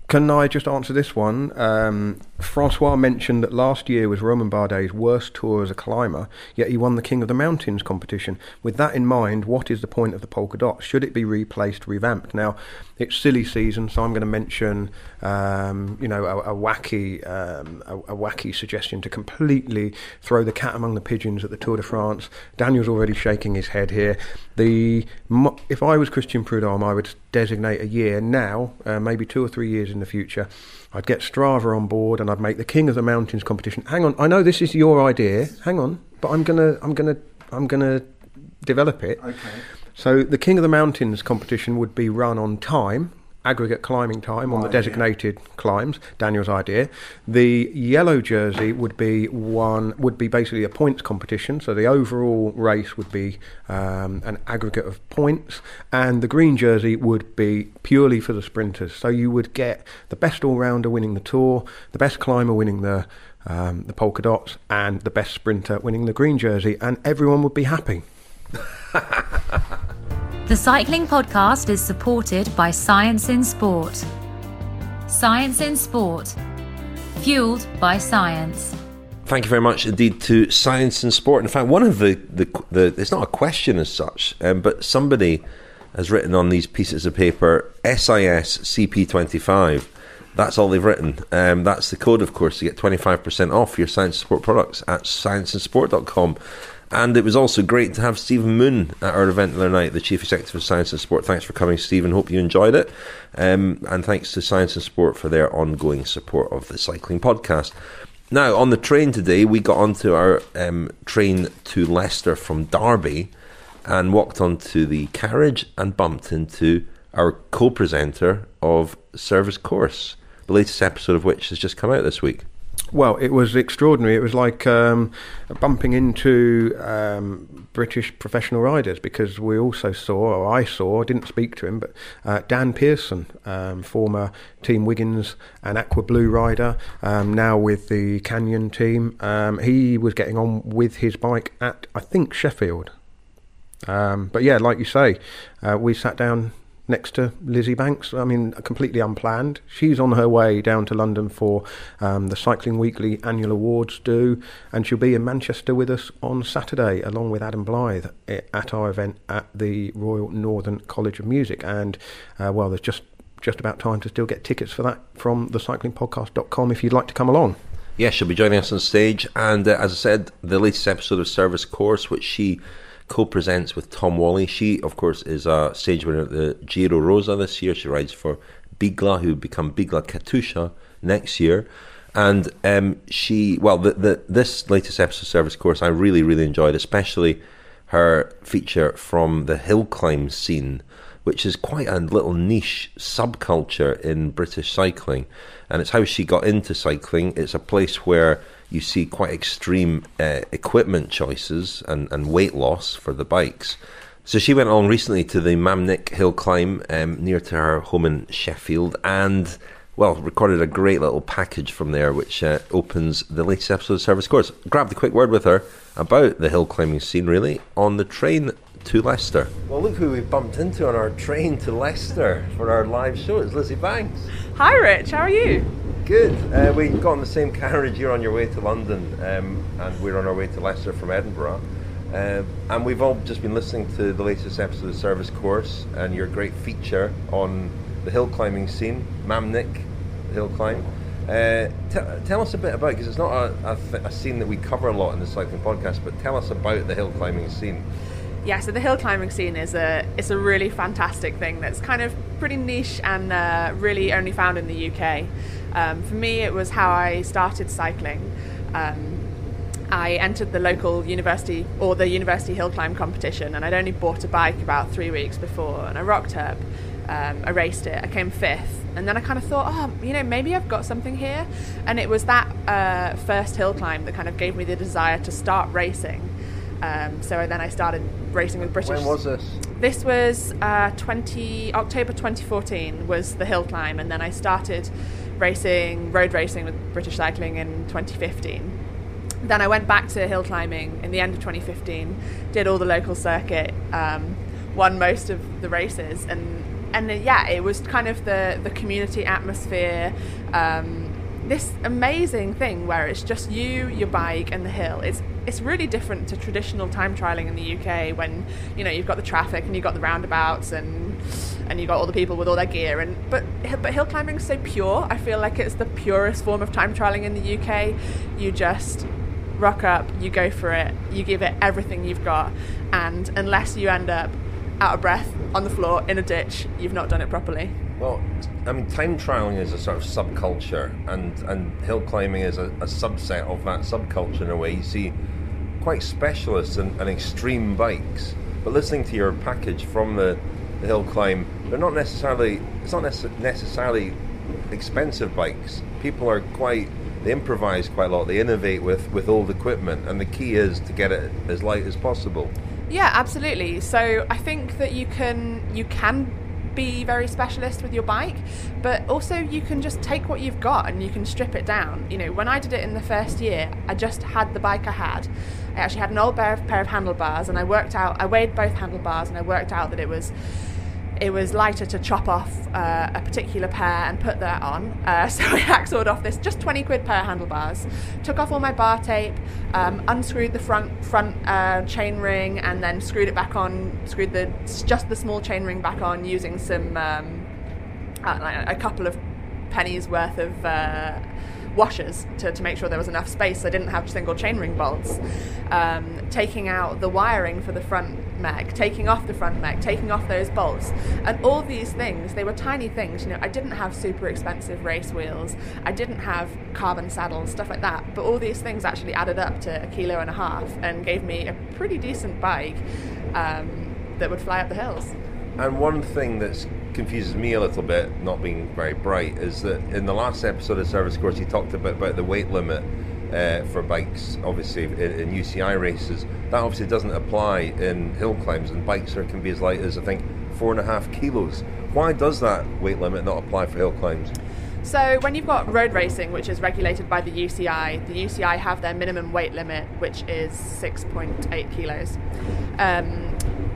Can I just answer this one? Um, Francois mentioned that last year was Romain Bardet's worst tour as a climber, yet he won the King of the Mountains competition. With that in mind, what is the point of the polka dot? Should it be replaced, revamped? Now, it's silly season, so I'm going to mention, um, you know, a, a wacky, um, a, a wacky suggestion to completely throw the cat among the pigeons at the Tour de France. Daniel's already shaking his head here. The if I was Christian Prudhomme, I would designate a year now, uh, maybe two or three years in the future. I'd get Strava on board and I'd make the King of the Mountains competition. Hang on, I know this is your idea. Hang on, but I'm gonna, I'm gonna, I'm gonna develop it. Okay. So the King of the Mountains competition would be run on time, aggregate climbing time on the designated climbs. Daniel's idea. The yellow jersey would be one would be basically a points competition. So the overall race would be um, an aggregate of points, and the green jersey would be purely for the sprinters. So you would get the best all-rounder winning the Tour, the best climber winning the um, the polka dots, and the best sprinter winning the green jersey, and everyone would be happy. The Cycling Podcast is supported by Science in Sport. Science in Sport. Fueled by science. Thank you very much indeed to Science in Sport. In fact, one of the, the, the it's not a question as such, um, but somebody has written on these pieces of paper, S I S C P twenty-five. That's all they've written. Um, that's the code, of course, to get twenty-five percent off your Science in Sport products at science in sport dot com. And it was also great to have Stephen Moon at our event the other night, the Chief Executive of Science in Sport. Thanks for coming, Stephen. Hope you enjoyed it. Um, and thanks to Science in Sport for their ongoing support of the Cycling Podcast. Now, on the train today, we got onto our um, train to Leicester from Derby and walked onto the carriage and bumped into our co-presenter of Service Course, the latest episode of which has just come out this week. Well, it was extraordinary. It was like um, bumping into um, British professional riders, because we also saw, or I saw, didn't speak to him, but uh, Dan Pearson, um, former Team Wiggins and Aqua Blue rider, um, now with the Canyon team. Um, he was getting on with his bike at, I think, Sheffield. Um, but yeah, like you say, uh, we sat down next to Lizzie Banks. I mean, completely unplanned. She's on her way down to London for um, the Cycling Weekly annual awards due, and she'll be in Manchester with us on Saturday, along with Adam Blythe at our event at the Royal Northern College of Music. And, uh, well, there's just, just about time to still get tickets for that from the cycling podcast dot com if you'd like to come along. Yes, she'll be joining us on stage. And uh, as I said, the latest episode of Service Course, which she co-presents with Tom Wally. She, of course, is a stage winner at the Giro Rosa this year. She rides for Bigla, who become Bigla Katusha next year. And um, she, well, the, the, this latest episode of Service Course I really, really enjoyed, especially her feature from the hill climb scene, which is quite a little niche subculture in British cycling. And it's how she got into cycling. It's a place where you see quite extreme uh, equipment choices and, and weight loss for the bikes. So she went on recently to the Mamnick hill climb um, near to her home in Sheffield, and, well, recorded a great little package from there, which uh, opens the latest episode of Service Course. Grabbed a quick word with her about the hill climbing scene, really, on the train to Leicester. Well, look who we bumped into on our train to Leicester for our live show. It's Lizzie Banks. Hi, Rich. How are you? Good. Uh, we got on the same carriage. You're on your way to London, um, and we're on our way to Leicester from Edinburgh. Uh, and we've all just been listening to the latest episode of Service Course and your great feature on the hill climbing scene, Mamnick hill climb. Uh, t- tell us a bit about it, because it's not a, a, th- a scene that we cover a lot in the cycling podcast, but tell us about the hill climbing scene. Yeah, so the hill climbing scene is a it's a really fantastic thing that's kind of pretty niche and uh, really only found in the U K. Um, for me, it was how I started cycling. Um, I entered the local university or the university hill climb competition, and I'd only bought a bike about three weeks before, and I rocked herb. Um, I raced it. I came fifth, and then I kind of thought, oh, you know, maybe I've got something here. And it was that uh, first hill climb that kind of gave me the desire to start racing. Um, so then I started racing with British. When was this? This was uh, twenty October twenty fourteen was the hill climb, and then I started racing road racing with British Cycling in twenty fifteen. Then I went back to hill climbing in the end of twenty fifteen, did all the local circuit, um, won most of the races, and and uh, yeah, it was kind of the, the community atmosphere, um, this amazing thing where it's just you, your bike, and the hill. It's it's really different to traditional time trialing in the U K when, you know, you've got the traffic and you've got the roundabouts and and you've got all the people with all their gear. And but but hill climbing is so pure. I feel like it's the purest form of time trialing in the U K. You just rock up, you go for it, you give it everything you've got, and unless you end up out of breath on the floor in a ditch, you've not done it properly. Well, I mean, time trialing is a sort of subculture, and, and hill climbing is a, a subset of that subculture in a way. You see quite specialist and, and extreme bikes, but listening to your package from the, the hill climb, they're not necessarily, it's not necess- necessarily expensive bikes. People are quite, they improvise quite a lot, they innovate with, with old equipment, and the key is to get it as light as possible. Yeah, absolutely. So I think that you can you can be very specialist with your bike, but also you can just take what you've got and you can strip it down. You know, when I did it in the first year, I just had the bike I had. I actually had an old pair of, pair of handlebars, and I worked out, I weighed both handlebars, and I worked out that it was it was lighter to chop off uh, a particular pair and put that on. Uh, so I hacksawed off this just twenty quid pair of handlebars, took off all my bar tape, um, unscrewed the front front uh, chain ring, and then screwed it back on, screwed the just the small chain ring back on using some, um, uh, a couple of pennies worth of uh, washers to, to make sure there was enough space so I didn't have single chainring bolts, um, taking out the wiring for the front mech, taking off the front mech, taking off those bolts, and all these things, they were tiny things. You know, I didn't have super expensive race wheels, I didn't have carbon saddles, stuff like that, but all these things actually added up to a kilo and a half and gave me a pretty decent bike um, that would fly up the hills. And one thing that confuses me a little bit, not being very bright, is that in the last episode of Service Course you talked about, about the weight limit uh, for bikes, obviously in, in U C I races. That obviously doesn't apply in hill climbs, and bikes are, can be as light as, I think, four and a half kilos. Why does that weight limit not apply for hill climbs? So when you've got road racing, which is regulated by the U C I, the U C I have their minimum weight limit, which is six point eight kilos. Um,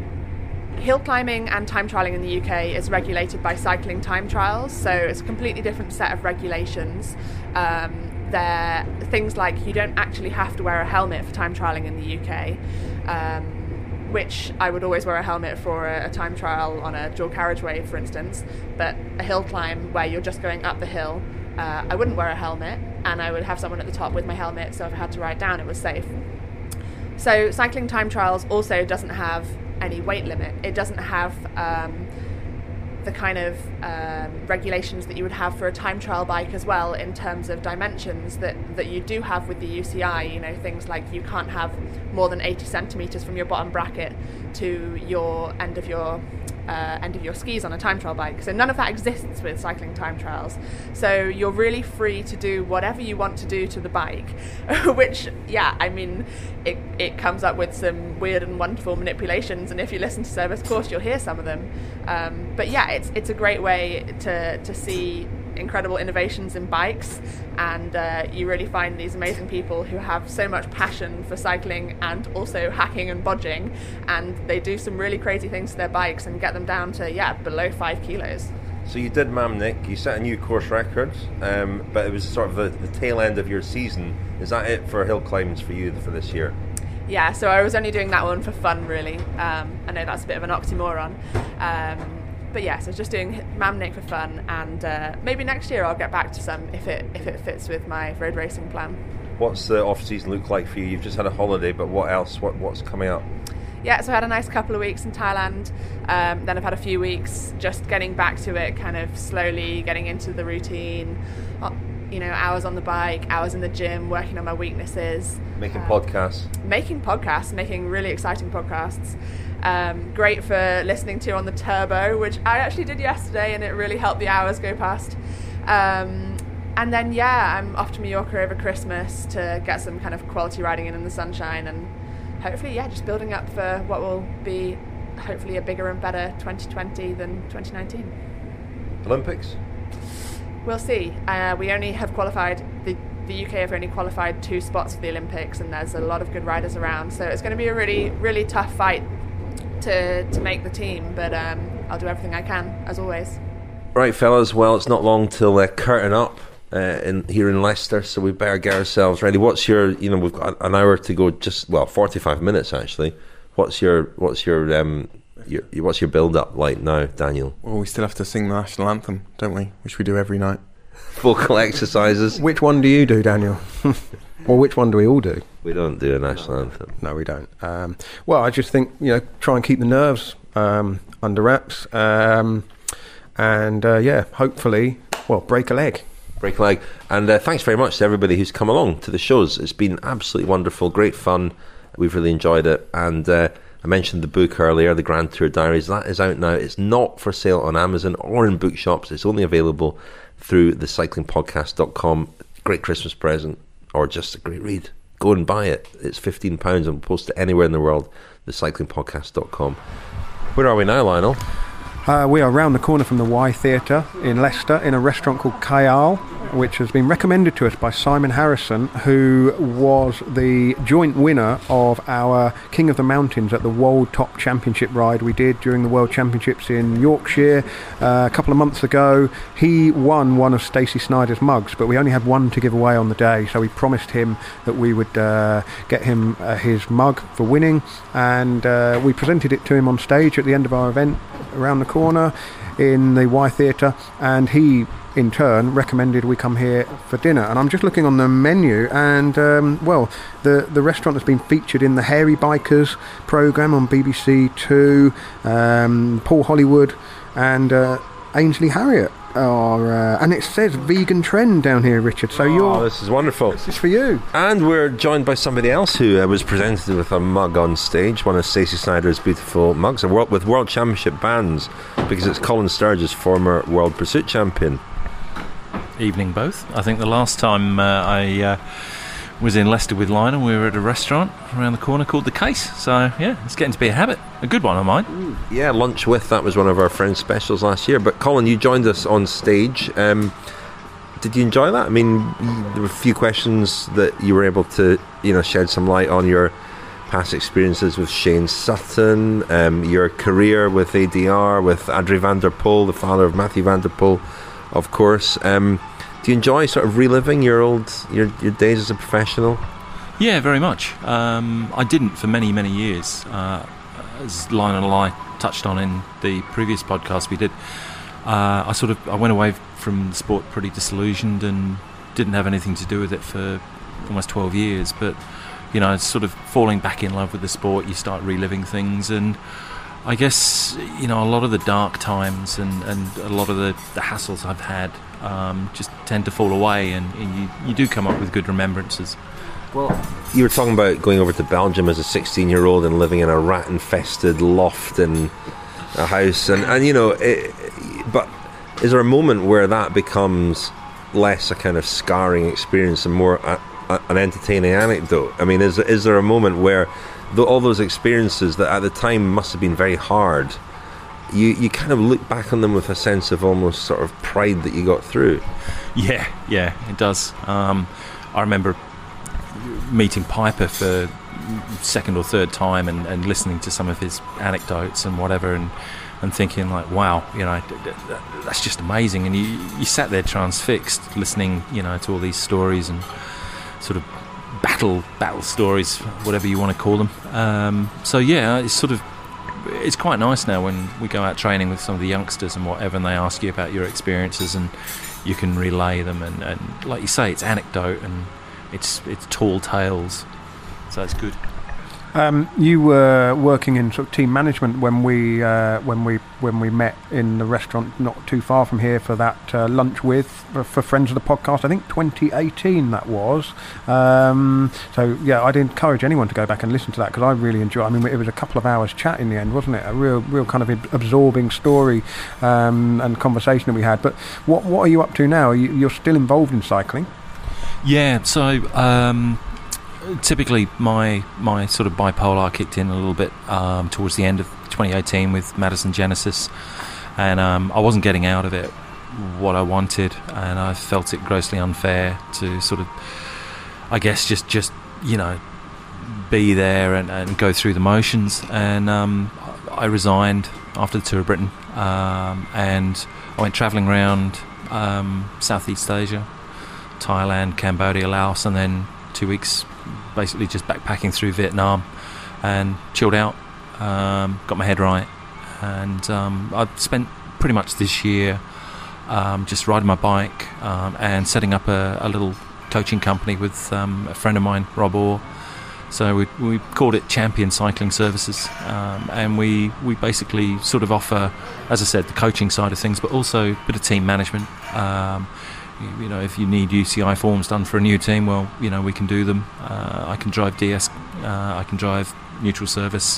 Hill climbing and time trialing in the U K is regulated by cycling time trials, so it's a completely different set of regulations. Um, there things like you don't actually have to wear a helmet for time trialing in the U K, um, which I would always wear a helmet for a, a time trial on a dual carriageway, for instance, but a hill climb where you're just going up the hill, uh, I wouldn't wear a helmet, and I would have someone at the top with my helmet, so if I had to ride down it was safe. So cycling time trials also doesn't have any weight limit. It doesn't have um, the kind of um, regulations that you would have for a time trial bike as well, in terms of dimensions that, that you do have with the U C I. You know, things like you can't have more than eighty centimetres from your bottom bracket to your end of your uh, end of your skis on a time trial bike. So none of that exists with cycling time trials. So you're really free to do whatever you want to do to the bike, which, yeah, I mean, it it comes up with some weird and wonderful manipulations, and if you listen to Service Course, you'll hear some of them. Um, but yeah, it's it's a great way to to see incredible innovations in bikes, and uh, you really find these amazing people who have so much passion for cycling and also hacking and bodging, and they do some really crazy things to their bikes and get them down to yeah below five kilos. So you did Mamnik, you set a new course record, um, but it was sort of the, the tail end of your season. Is that it for hill climbs for you for this year? Yeah, so I was only doing that one for fun, really. Um, I know that's a bit of an oxymoron. Um, But yeah, so just doing Mamnik for fun, and uh, maybe next year I'll get back to some if it if it fits with my road racing plan. What's the off season look like for you? You've just had a holiday, but what else? What what's coming up? Yeah, so I had a nice couple of weeks in Thailand. Um, then I've had a few weeks just getting back to it, kind of slowly getting into the routine. You know, hours on the bike, hours in the gym, working on my weaknesses. Making um, podcasts. Making podcasts, making really exciting podcasts. Um, great for listening to on the turbo, which I actually did yesterday, and it really helped the hours go past. Um, and then, yeah, I'm off to Mallorca over Christmas to get some kind of quality riding in in the sunshine, and hopefully, yeah, just building up for what will be hopefully a bigger and better twenty twenty than twenty nineteen. Olympics? We'll see. Uh, we only have qualified, the, the U K have only qualified two spots for the Olympics, and there's a lot of good riders around, so it's going to be a really, really tough fight to to make the team, but um, I'll do everything I can, as always. Right, fellas. Well, it's not long till uh, curtain up uh, in here in Leicester, so we better get ourselves ready. What's your, you know, we've got an hour to go. Just well, forty-five minutes actually. What's your, what's your, um, your, what's your build-up like now, Daniel? Well, we still have to sing the national anthem, don't we? Which we do every night. Vocal exercises. Which one do you do, Daniel? Or which one do we all do? We don't do a national anthem. No, we don't. Um, well, I just think, you know, try and keep the nerves um, under wraps. Um, and, uh, yeah, hopefully, well, break a leg. Break a leg. And uh, thanks very much to everybody who's come along to the shows. It's been absolutely wonderful, great fun. We've really enjoyed it. And uh, I mentioned the book earlier, The Grand Tour Diaries. That is out now. It's not for sale on Amazon or in bookshops. It's only available through the cycling podcast dot com. Great Christmas present, or just a great read. Go and buy it. It's fifteen pounds and we'll post it anywhere in the world. the cycling podcast dot com. Where are we now, Lionel? Uh, we are round the corner from the Y Theatre in Leicester in a restaurant called Kayal, which has been recommended to us by Simon Harrison, who was the joint winner of our King of the Mountains at the World Top Championship ride we did during the World Championships in Yorkshire uh, a couple of months ago. He won one of Stacey Snyder's mugs, but we only had one to give away on the day, so we promised him that we would uh, get him uh, his mug for winning, and uh, we presented it to him on stage at the end of our event around the corner in the Y Theatre, and he in turn recommended we come here for dinner. And I'm just looking on the menu, and um, well, the the restaurant has been featured in the Hairy Bikers programme on B B C Two. um, Paul Hollywood and uh, Ainsley Harriott are, uh, and it says vegan trend down here, Richard, so oh, you're this is wonderful. This is for you. And we're joined by somebody else who uh, was presented with a mug on stage, one of Stacey Snyder's beautiful mugs, a world, with World Championship bands, because it's Colin Sturgis, former World Pursuit champion. Evening both. I think the last time uh, I uh, was in Leicester with Lionel, we were at a restaurant around the corner called The Case. So, yeah, it's getting to be a habit. A good one, I might. Yeah, Lunch With, that was one of our Friends specials last year. But Colin, you joined us on stage. Um, did you enjoy that? I mean, there were a few questions that you were able to, you know, shed some light on your past experiences with Shane Sutton, um, your career with A D R, with Adrie van der Poel, the father of Mathieu van der Poel, of course. Um, do you enjoy sort of reliving your old your, your days as a professional? Yeah, very much. Um, I didn't for many, many years. Uh, as Lionel and I touched on in the previous podcast we did, uh, I sort of I went away from the sport pretty disillusioned and didn't have anything to do with it for almost twelve years. But, you know, sort of falling back in love with the sport, you start reliving things, and I guess, you know, a lot of the dark times and, and a lot of the, the hassles I've had um, just tend to fall away, and, and you, you do come up with good remembrances. Well, you were talking about going over to Belgium as a sixteen-year-old and living in a rat-infested loft in a house, and, and you know, it, but is there a moment where that becomes less a kind of scarring experience and more a, a, an entertaining anecdote? I mean, is is there a moment where the, all those experiences that at the time must have been very hard, you, you kind of look back on them with a sense of almost sort of pride that you got through? Yeah, yeah, it does. Um, I remember meeting Piper for second or third time and, and listening to some of his anecdotes and whatever, and, and thinking like, wow, you know, that's just amazing. And you, you sat there transfixed listening, you know, to all these stories and sort of battle battle stories, whatever you want to call them. Um, so yeah, it's sort of it's quite nice now when we go out training with some of the youngsters and whatever, and they ask you about your experiences and you can relay them, and, and like you say, it's anecdote and it's it's tall tales, so it's good. Um, you were working in sort of team management when we uh, when we when we met in the restaurant not too far from here for that uh, lunch with for, for Friends of the Podcast. I think twenty eighteen that was. Um, so yeah, I'd encourage anyone to go back and listen to that, because I really enjoy. I mean, it was a couple of hours chat in the end, wasn't it? A real real kind of absorbing story um, and conversation that we had. But what what are you up to now? Are you, you're still involved in cycling? Yeah. So. Um Typically, my my sort of bipolar kicked in a little bit um, towards the end of twenty eighteen with Madison Genesis, and um, I wasn't getting out of it what I wanted, and I felt it grossly unfair to sort of, I guess, just just you know, be there and, and go through the motions. And um, I resigned after the Tour of Britain, um, and I went travelling around um, Southeast Asia, Thailand, Cambodia, Laos, and then two weeks basically just backpacking through Vietnam and chilled out, um, got my head right, and um, I've spent pretty much this year um, just riding my bike um, and setting up a, a little coaching company with um, a friend of mine, Rob Orr. So we we called it Champion Cycling Services, um, and we, we basically sort of offer, as I said, the coaching side of things, but also a bit of team management. Um, you, you know, if you need U C I forms done for a new team, well, you know, we can do them. Uh, I can drive D S, uh, I can drive neutral service,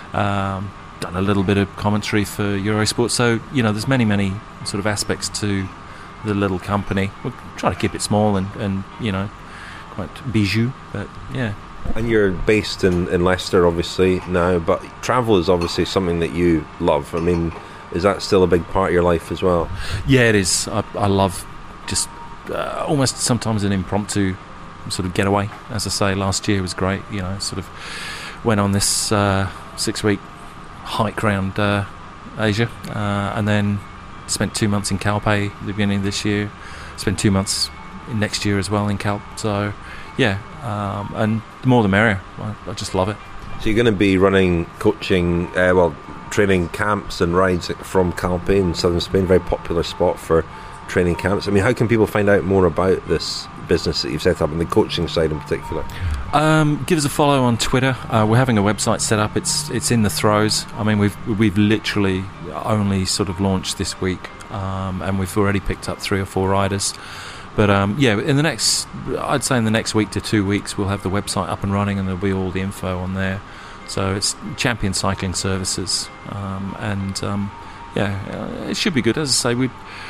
um, done a little bit of commentary for Eurosport. So, you know, there's many, many sort of aspects to the little company. We'll try to keep it small and, and you know, quite bijou, but yeah. And you're based in, in Leicester, obviously, now, but travel is obviously something that you love. I mean, is that still a big part of your life as well? Yeah, it is. I, I love just uh, almost sometimes an impromptu sort of getaway. As I say, last year was great, you know, sort of went on this uh, six-week hike around uh, Asia, uh, and then spent two months in Calpe at the beginning of this year, spent two months next year as well in Calpe, so... Yeah, um, and the more the merrier. I, I just love it. So you're going to be running, coaching, uh, well, training camps and rides from Calpe in southern Spain, very popular spot for training camps. I mean, how can people find out more about this business that you've set up, and the coaching side in particular? Um, give us a follow on Twitter. Uh, we're having a website set up. It's it's in the throes. I mean, we've we've literally only sort of launched this week, um, and we've already picked up three or four riders. But um, yeah, in the next, I'd say in the next week to two weeks, we'll have the website up and running, and there'll be all the info on there. So it's Champion Cycling Services, um, and um, yeah, uh, it should be good. As I say, we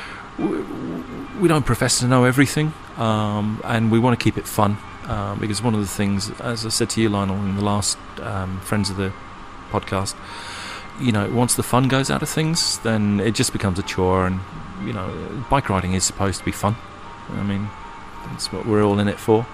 we, we don't profess to know everything, um, and we want to keep it fun, um, because one of the things, as I said to you, Lionel, in the last um, Friends of the podcast, you know, once the fun goes out of things, then it just becomes a chore, and you know, bike riding is supposed to be fun. I mean, that's what we're all in it for.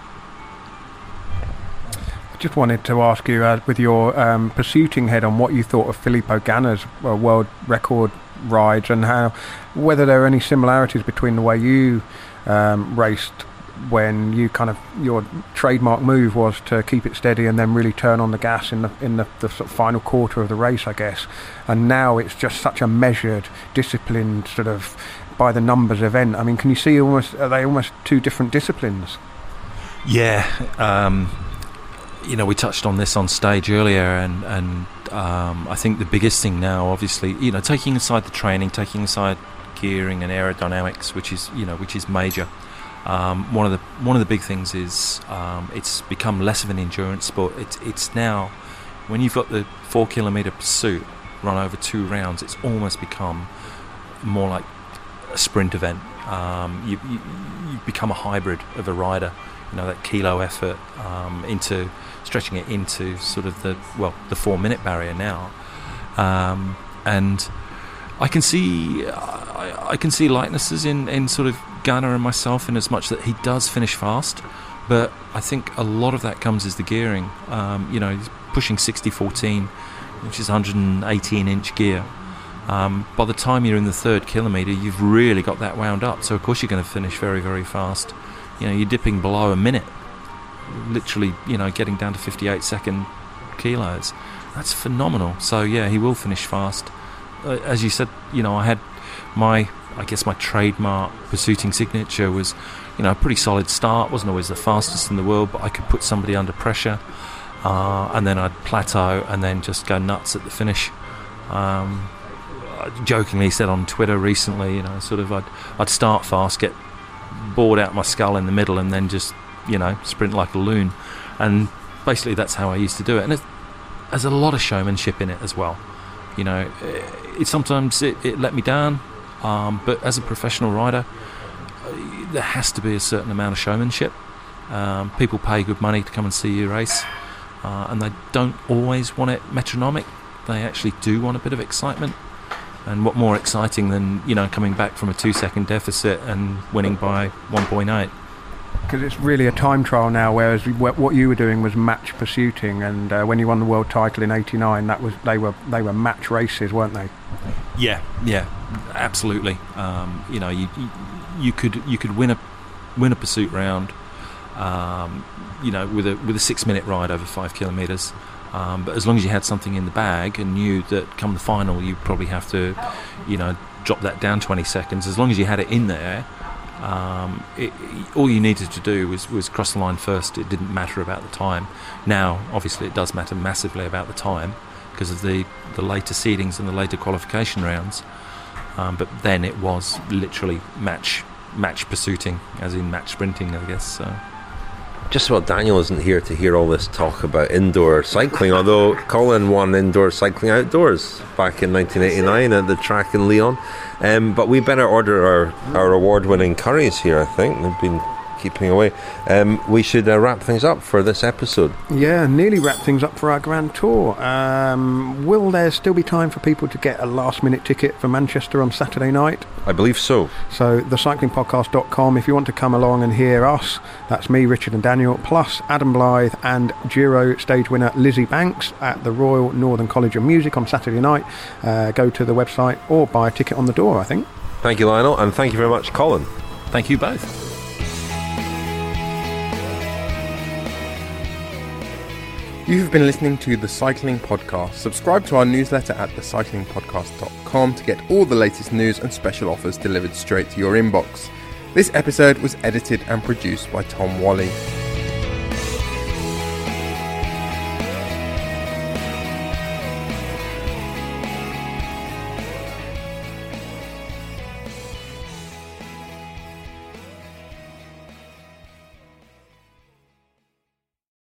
I just wanted to ask you, uh, with your um, pursuiting head, on what you thought of Filippo Ganna's uh, world record rides, and how, whether there are any similarities between the way you um, raced when you kind of, your trademark move was to keep it steady and then really turn on the gas in the in the, the sort of final quarter of the race, I guess, and now it's just such a measured, disciplined sort of by the numbers event. I mean, can you see almost, are they almost two different disciplines? Yeah, um, you know, we touched on this on stage earlier, and and um, I think the biggest thing now, obviously, you know, taking aside the training, taking aside gearing and aerodynamics, which is, you know, which is major. Um, one of the one of the big things is um, it's become less of an endurance sport. It's it's now, when you've got the four kilometre pursuit run over two rounds, it's almost become more like a sprint event. Um, you, you you become a hybrid of a rider. You know, that kilo effort um, into stretching it into sort of the well the four minute barrier now, um, and I can see I, I can see likenesses in, in sort of Ganna and myself, in as much that he does finish fast, but I think a lot of that comes as the gearing. Um, you know, he's pushing sixty fourteen, which is one hundred eighteen inch gear. Um, by the time you're in the third kilometre, you've really got that wound up, so of course you're going to finish very, very fast. You know, you're dipping below a minute, literally, you know, getting down to fifty-eight second kilos. That's phenomenal. So yeah, he will finish fast. Uh, as you said, you know, I had my, I guess my trademark pursuiting signature was, you know, a pretty solid start. Wasn't always the fastest in the world, but I could put somebody under pressure, uh, and then I'd plateau and then just go nuts at the finish. Um, I jokingly said on Twitter recently, you know, sort of I'd, I'd start fast, get bored out my skull in the middle, and then just, you know, sprint like a loon. And basically that's how I used to do it. And it, there's a lot of showmanship in it as well. You know, it, it sometimes it, it let me down, um, but as a professional rider, there has to be a certain amount of showmanship. Um, people pay good money to come and see you race, uh, and they don't always want it metronomic. They actually do want a bit of excitement. And what more exciting than, you know, coming back from a two second deficit and winning by one point eight? Because it's really a time trial now, whereas wh- what you were doing was match pursuiting, and uh, when you won the world title in eighty-nine, that was they were they were match races, weren't they? Yeah, yeah, absolutely. Um, you know, you, you you could you could win a win a pursuit round, um, you know, with a with a six minute ride over five kilometres. Um, but as long as you had something in the bag and knew that come the final, you probably have to, you know, drop that down twenty seconds. As long as you had it in there. Um, it, all you needed to do was, was cross the line first. It didn't matter about the time. Now, obviously, it does matter massively about the time because of the, the later seedings and the later qualification rounds. Um, but then it was literally match match pursuiting, as in match sprinting, I guess. So. Just well, Daniel isn't here to hear all this talk about indoor cycling, although Colin won indoor cycling outdoors back in nineteen eighty-nine at the track in Lyon. Um, but we better order our, our award-winning curries here, I think. They've been keeping away. Um, we should uh, wrap things up for this episode. Yeah, nearly wrap things up for our Grand Tour. Um, will there still be time for people to get a last-minute ticket for Manchester on Saturday night? I believe so. So, the cycling podcast dot com, if you want to come along and hear us, that's me, Richard and Daniel, plus Adam Blythe and Giro stage winner Lizzie Banks at the Royal Northern College of Music on Saturday night. Uh, go to the website or buy a ticket on the door, I think. Thank you, Lionel, and thank you very much, Colin. Thank you both. You have been listening to The Cycling Podcast. Subscribe to our newsletter at the cycling podcast dot com to get all the latest news and special offers delivered straight to your inbox. This episode was edited and produced by Tom Wally.